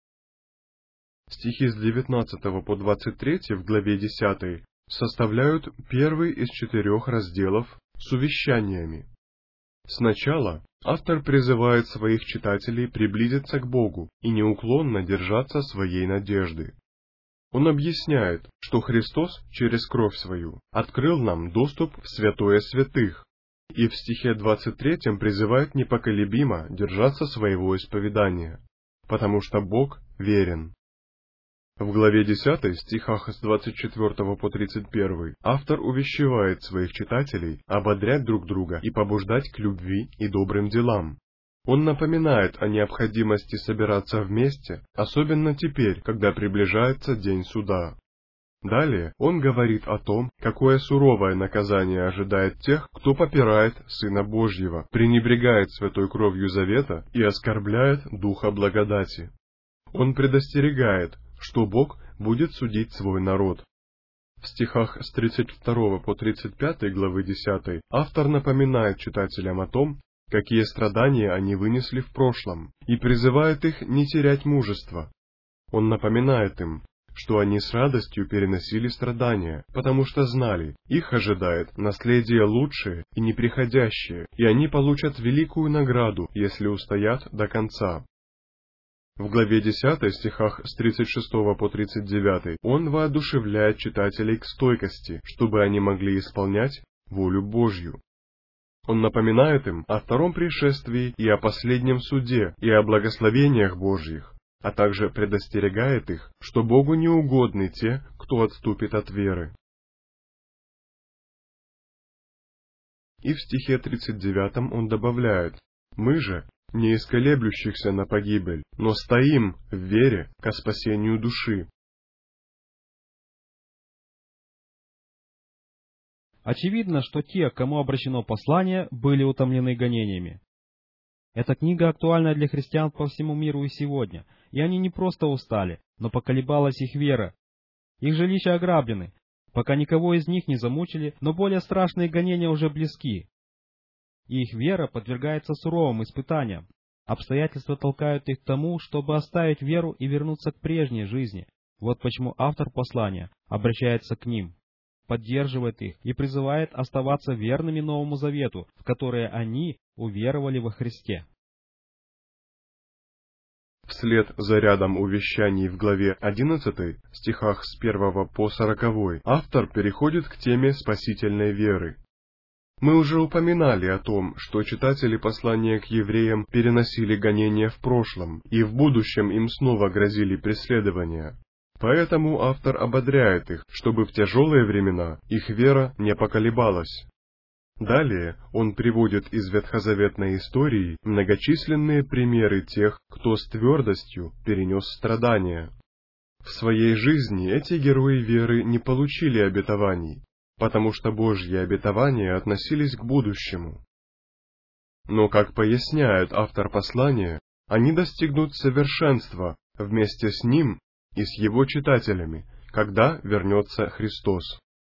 Стихи с 19 по 23 в главе 10 составляют первый из 4 разделов с увещаниями. Сначала автор призывает своих читателей приблизиться к Богу и неуклонно держаться своей надежды. Он объясняет, что Христос через кровь свою открыл нам доступ в святое святых, и в стихе 23 призывает непоколебимо держаться своего исповедания, потому что Бог верен. В главе 10, стихах с 24 по 31, автор увещевает своих читателей ободрять друг друга и побуждать к любви и добрым делам. Он напоминает о необходимости собираться вместе, особенно теперь, когда приближается день суда. Далее он говорит о том, какое суровое наказание ожидает тех, кто попирает Сына Божьего, пренебрегает святой кровью завета и оскорбляет Духа благодати. Он предостерегает, что Бог будет судить свой народ. В стихах с 32 по 35 главы 10 автор напоминает читателям о том, какие страдания они вынесли в прошлом, и призывает их не терять мужества. Он напоминает им, что они с радостью переносили страдания, потому что знали, их ожидает наследие лучшее и неприходящее, и они получат великую награду, если устоят до конца. В главе 10 стихах с 36 по 39 он воодушевляет читателей к стойкости, чтобы они могли исполнять волю Божью. Он напоминает им о втором пришествии и о последнем суде, и о благословениях Божьих, а также предостерегает их, что Богу не угодны те, кто отступит от веры. И в стихе 39 он добавляет: «Мы же, не из колеблющихся на погибель, но стоим в вере ко спасению души». Очевидно, что те, к кому обращено послание, были утомлены гонениями. Эта книга актуальна для христиан по всему миру и сегодня, и они не просто устали, но поколебалась их вера. Их жилища ограблены, пока никого из них не замучили, но более страшные гонения уже близки. И их вера подвергается суровым испытаниям. Обстоятельства толкают их к тому, чтобы оставить веру и вернуться к прежней жизни. Вот почему автор послания обращается к ним, поддерживает их и призывает оставаться верными Новому Завету, в которое они уверовали во Христе. Вслед за рядом увещаний в главе 11, стихах с 1 по 40, автор переходит к теме спасительной веры. Мы уже упоминали о том, что читатели послания к евреям переносили гонения в прошлом, и в будущем им снова грозили преследования. Поэтому автор ободряет их, чтобы в тяжелые времена их вера не поколебалась. Далее он приводит из ветхозаветной истории многочисленные примеры тех, кто с твердостью перенес страдания. В своей жизни эти герои веры не получили обетований, потому что Божьи обетования относились к будущему. Но, как поясняет автор послания, они достигнут совершенства вместе с ним и с его читателями, когда вернется Христос.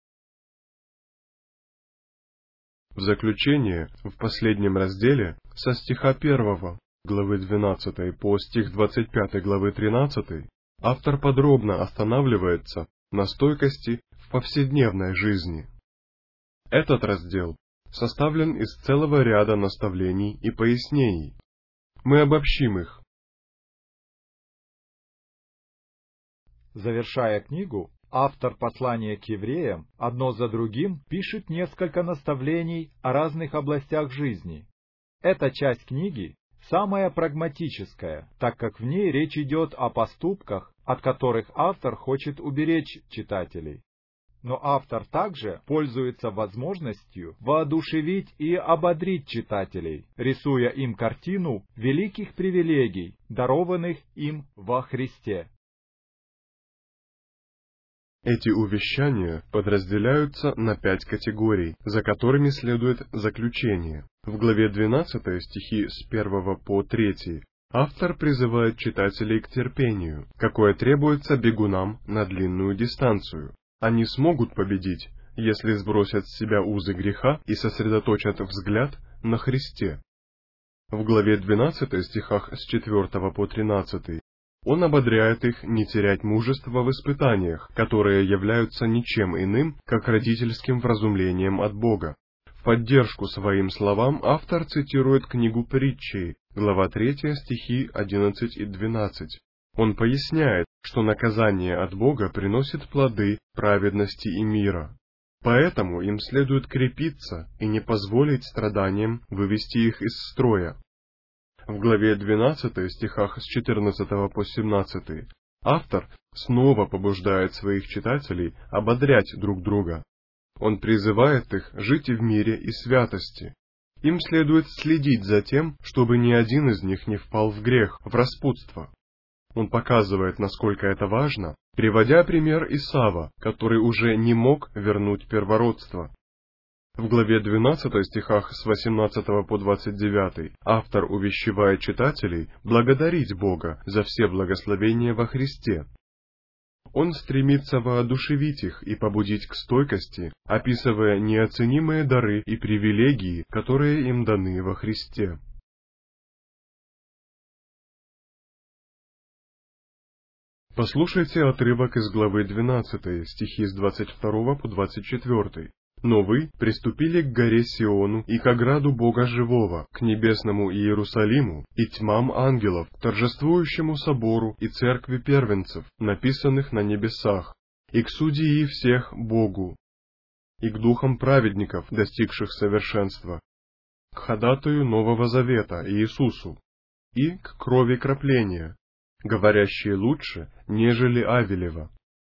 В заключение, в последнем разделе, со стиха 1 главы 12 по стих 25 главы 13, автор подробно останавливается на стойкости в повседневной жизни. Этот раздел составлен из целого ряда наставлений и пояснений. Мы обобщим их. Завершая книгу, автор послания к евреям одно за другим пишет несколько наставлений о разных областях жизни. Эта часть книги самая прагматическая, так как в ней речь идет о поступках, от которых автор хочет уберечь читателей. Но автор также пользуется возможностью воодушевить и ободрить читателей, рисуя им картину великих привилегий, дарованных им во Христе. Эти увещания подразделяются на 5 категорий, за которыми следует заключение. В главе 12 стихи с 1 по 3 автор призывает читателей к терпению, какое требуется бегунам на длинную дистанцию. Они смогут победить, если сбросят с себя узы греха и сосредоточат взгляд на Христе. В главе 12 стихах с 4 по 13 он ободряет их не терять мужества в испытаниях, которые являются ничем иным, как родительским вразумлением от Бога. В поддержку своим словам автор цитирует книгу Притчей, глава 3, стихи 11 и 12. Он поясняет, что наказание от Бога приносит плоды праведности и мира. Поэтому им следует крепиться и не позволить страданиям вывести их из строя. В главе 12 стихах с 14 по 17 автор снова побуждает своих читателей ободрять друг друга. Он призывает их жить в мире и святости. Им следует следить за тем, чтобы ни один из них не впал в грех, в распутство. Он показывает, насколько это важно, приводя пример Исава, который уже не мог вернуть первородство. В главе 12 стихах с 18 по 29 автор увещевает читателей благодарить Бога за все благословения во Христе. Он стремится воодушевить их и побудить к стойкости, описывая неоценимые дары и привилегии, которые им даны во Христе. Послушайте отрывок из главы 12, стихи с 22 по 24. «Но вы приступили к горе Сиону и к ограду Бога Живого, к небесному Иерусалиму и тьмам ангелов, к торжествующему собору и церкви первенцев, написанных на небесах, и к судьи всех Богу, и к духам праведников, достигших совершенства, к ходатаю Нового Завета Иисусу, и к крови крапления, говорящей лучше, нежели Авелева».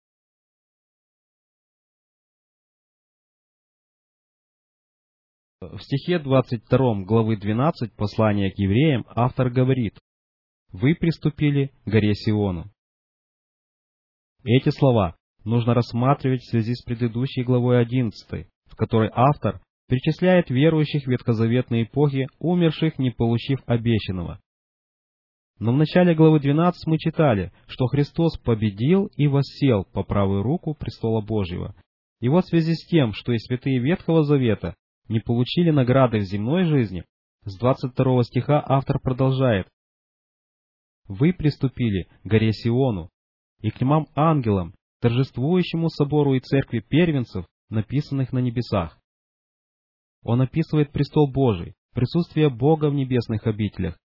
В стихе 22 главы 12 послания к евреям автор говорит: «Вы приступили к горе Сиону». Эти слова нужно рассматривать в связи с предыдущей главой 11, в которой автор перечисляет верующих ветхозаветной эпохи, умерших, не получив обещанного. Но в начале главы 12 мы читали, что Христос победил и воссел по правую руку престола Божьего. И вот в связи с тем, что и святые Ветхого Завета не получили награды в земной жизни, с 22 стиха автор продолжает: «Вы приступили к горе Сиону и к тьмам ангелам, торжествующему собору и церкви первенцев, написанных на небесах». Он описывает престол Божий, присутствие Бога в небесных обителях.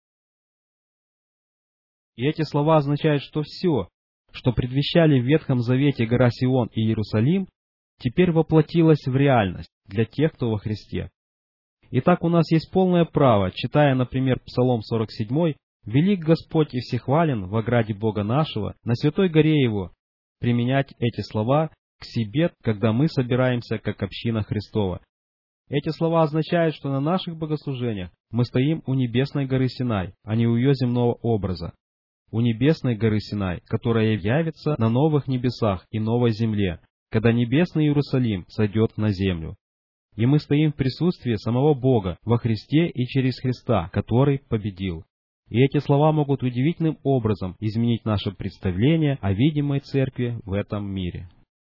И эти слова означают, что все, что предвещали в Ветхом Завете гора Сион и Иерусалим, теперь воплотилось в реальность для тех, кто во Христе. Итак, у нас есть полное право, читая, например, Псалом 47, «Велик Господь и всехвален в ограде Бога нашего, на святой горе Его», применять эти слова к себе, когда мы собираемся как община Христова. Эти слова означают, что на наших богослужениях мы стоим у небесной горы Синай, а не у ее земного образа. У небесной горы Синай, которая явится на новых небесах и новой земле, когда небесный Иерусалим сойдет на землю. И мы стоим в присутствии самого Бога во Христе и через Христа, который победил. И эти слова могут удивительным образом изменить наше представление о видимой церкви в этом мире.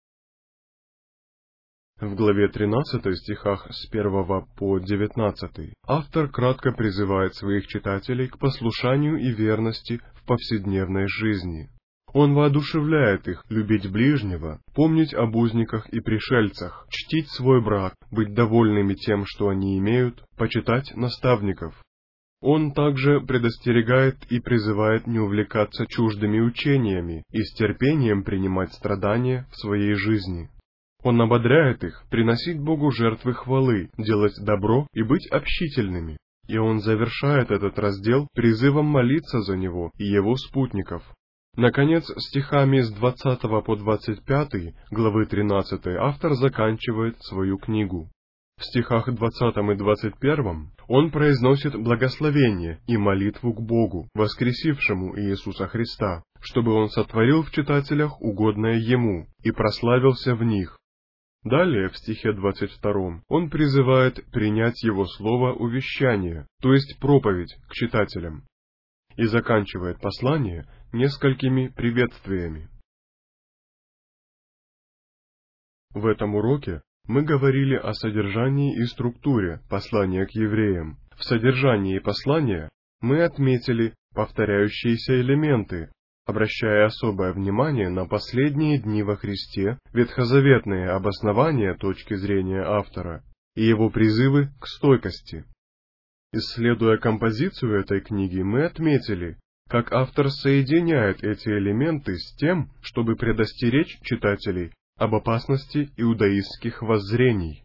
В главе 13 стихах с 1 по 19 автор кратко призывает своих читателей к послушанию и верности в повседневной жизни. Он воодушевляет их любить ближнего, помнить об узниках и пришельцах, чтить свой брак, быть довольными тем, что они имеют, почитать наставников. Он также предостерегает и призывает не увлекаться чуждыми учениями и с терпением принимать страдания в своей жизни. Он ободряет их приносить Богу жертвы хвалы, делать добро и быть общительными. И он завершает этот раздел призывом молиться за него и его спутников. Наконец, стихами с 20 по 25 главы 13 автор заканчивает свою книгу. В стихах 20 и 21 он произносит благословение и молитву к Богу, воскресившему Иисуса Христа, чтобы Он сотворил в читателях угодное Ему и прославился в них. Далее, в стихе 22, он призывает принять Его слово увещание, то есть проповедь к читателям, и заканчивает послание несколькими приветствиями. В этом уроке мы говорили о содержании и структуре послания к евреям. В содержании послания мы отметили повторяющиеся элементы, обращая особое внимание на последние дни во Христе, ветхозаветные обоснования точки зрения автора и его призывы к стойкости. Исследуя композицию этой книги, мы отметили, как автор соединяет эти элементы с тем, чтобы предостеречь читателей об опасности иудаистских воззрений.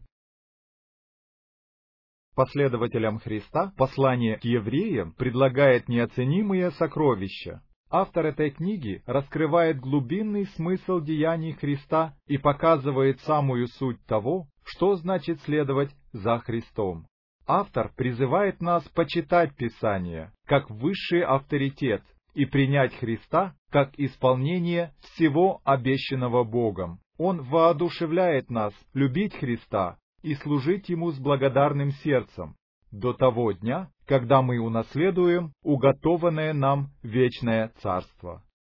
Последователям Христа послание к евреям предлагает неоценимые сокровища. Автор этой книги раскрывает глубинный смысл деяний Христа и показывает самую суть того, что значит следовать за Христом. Автор призывает нас почитать Писание как высший авторитет и принять Христа как исполнение всего обещанного Богом. Он воодушевляет нас любить Христа и служить Ему с благодарным сердцем до того дня, когда мы унаследуем уготованное нам вечное Царство.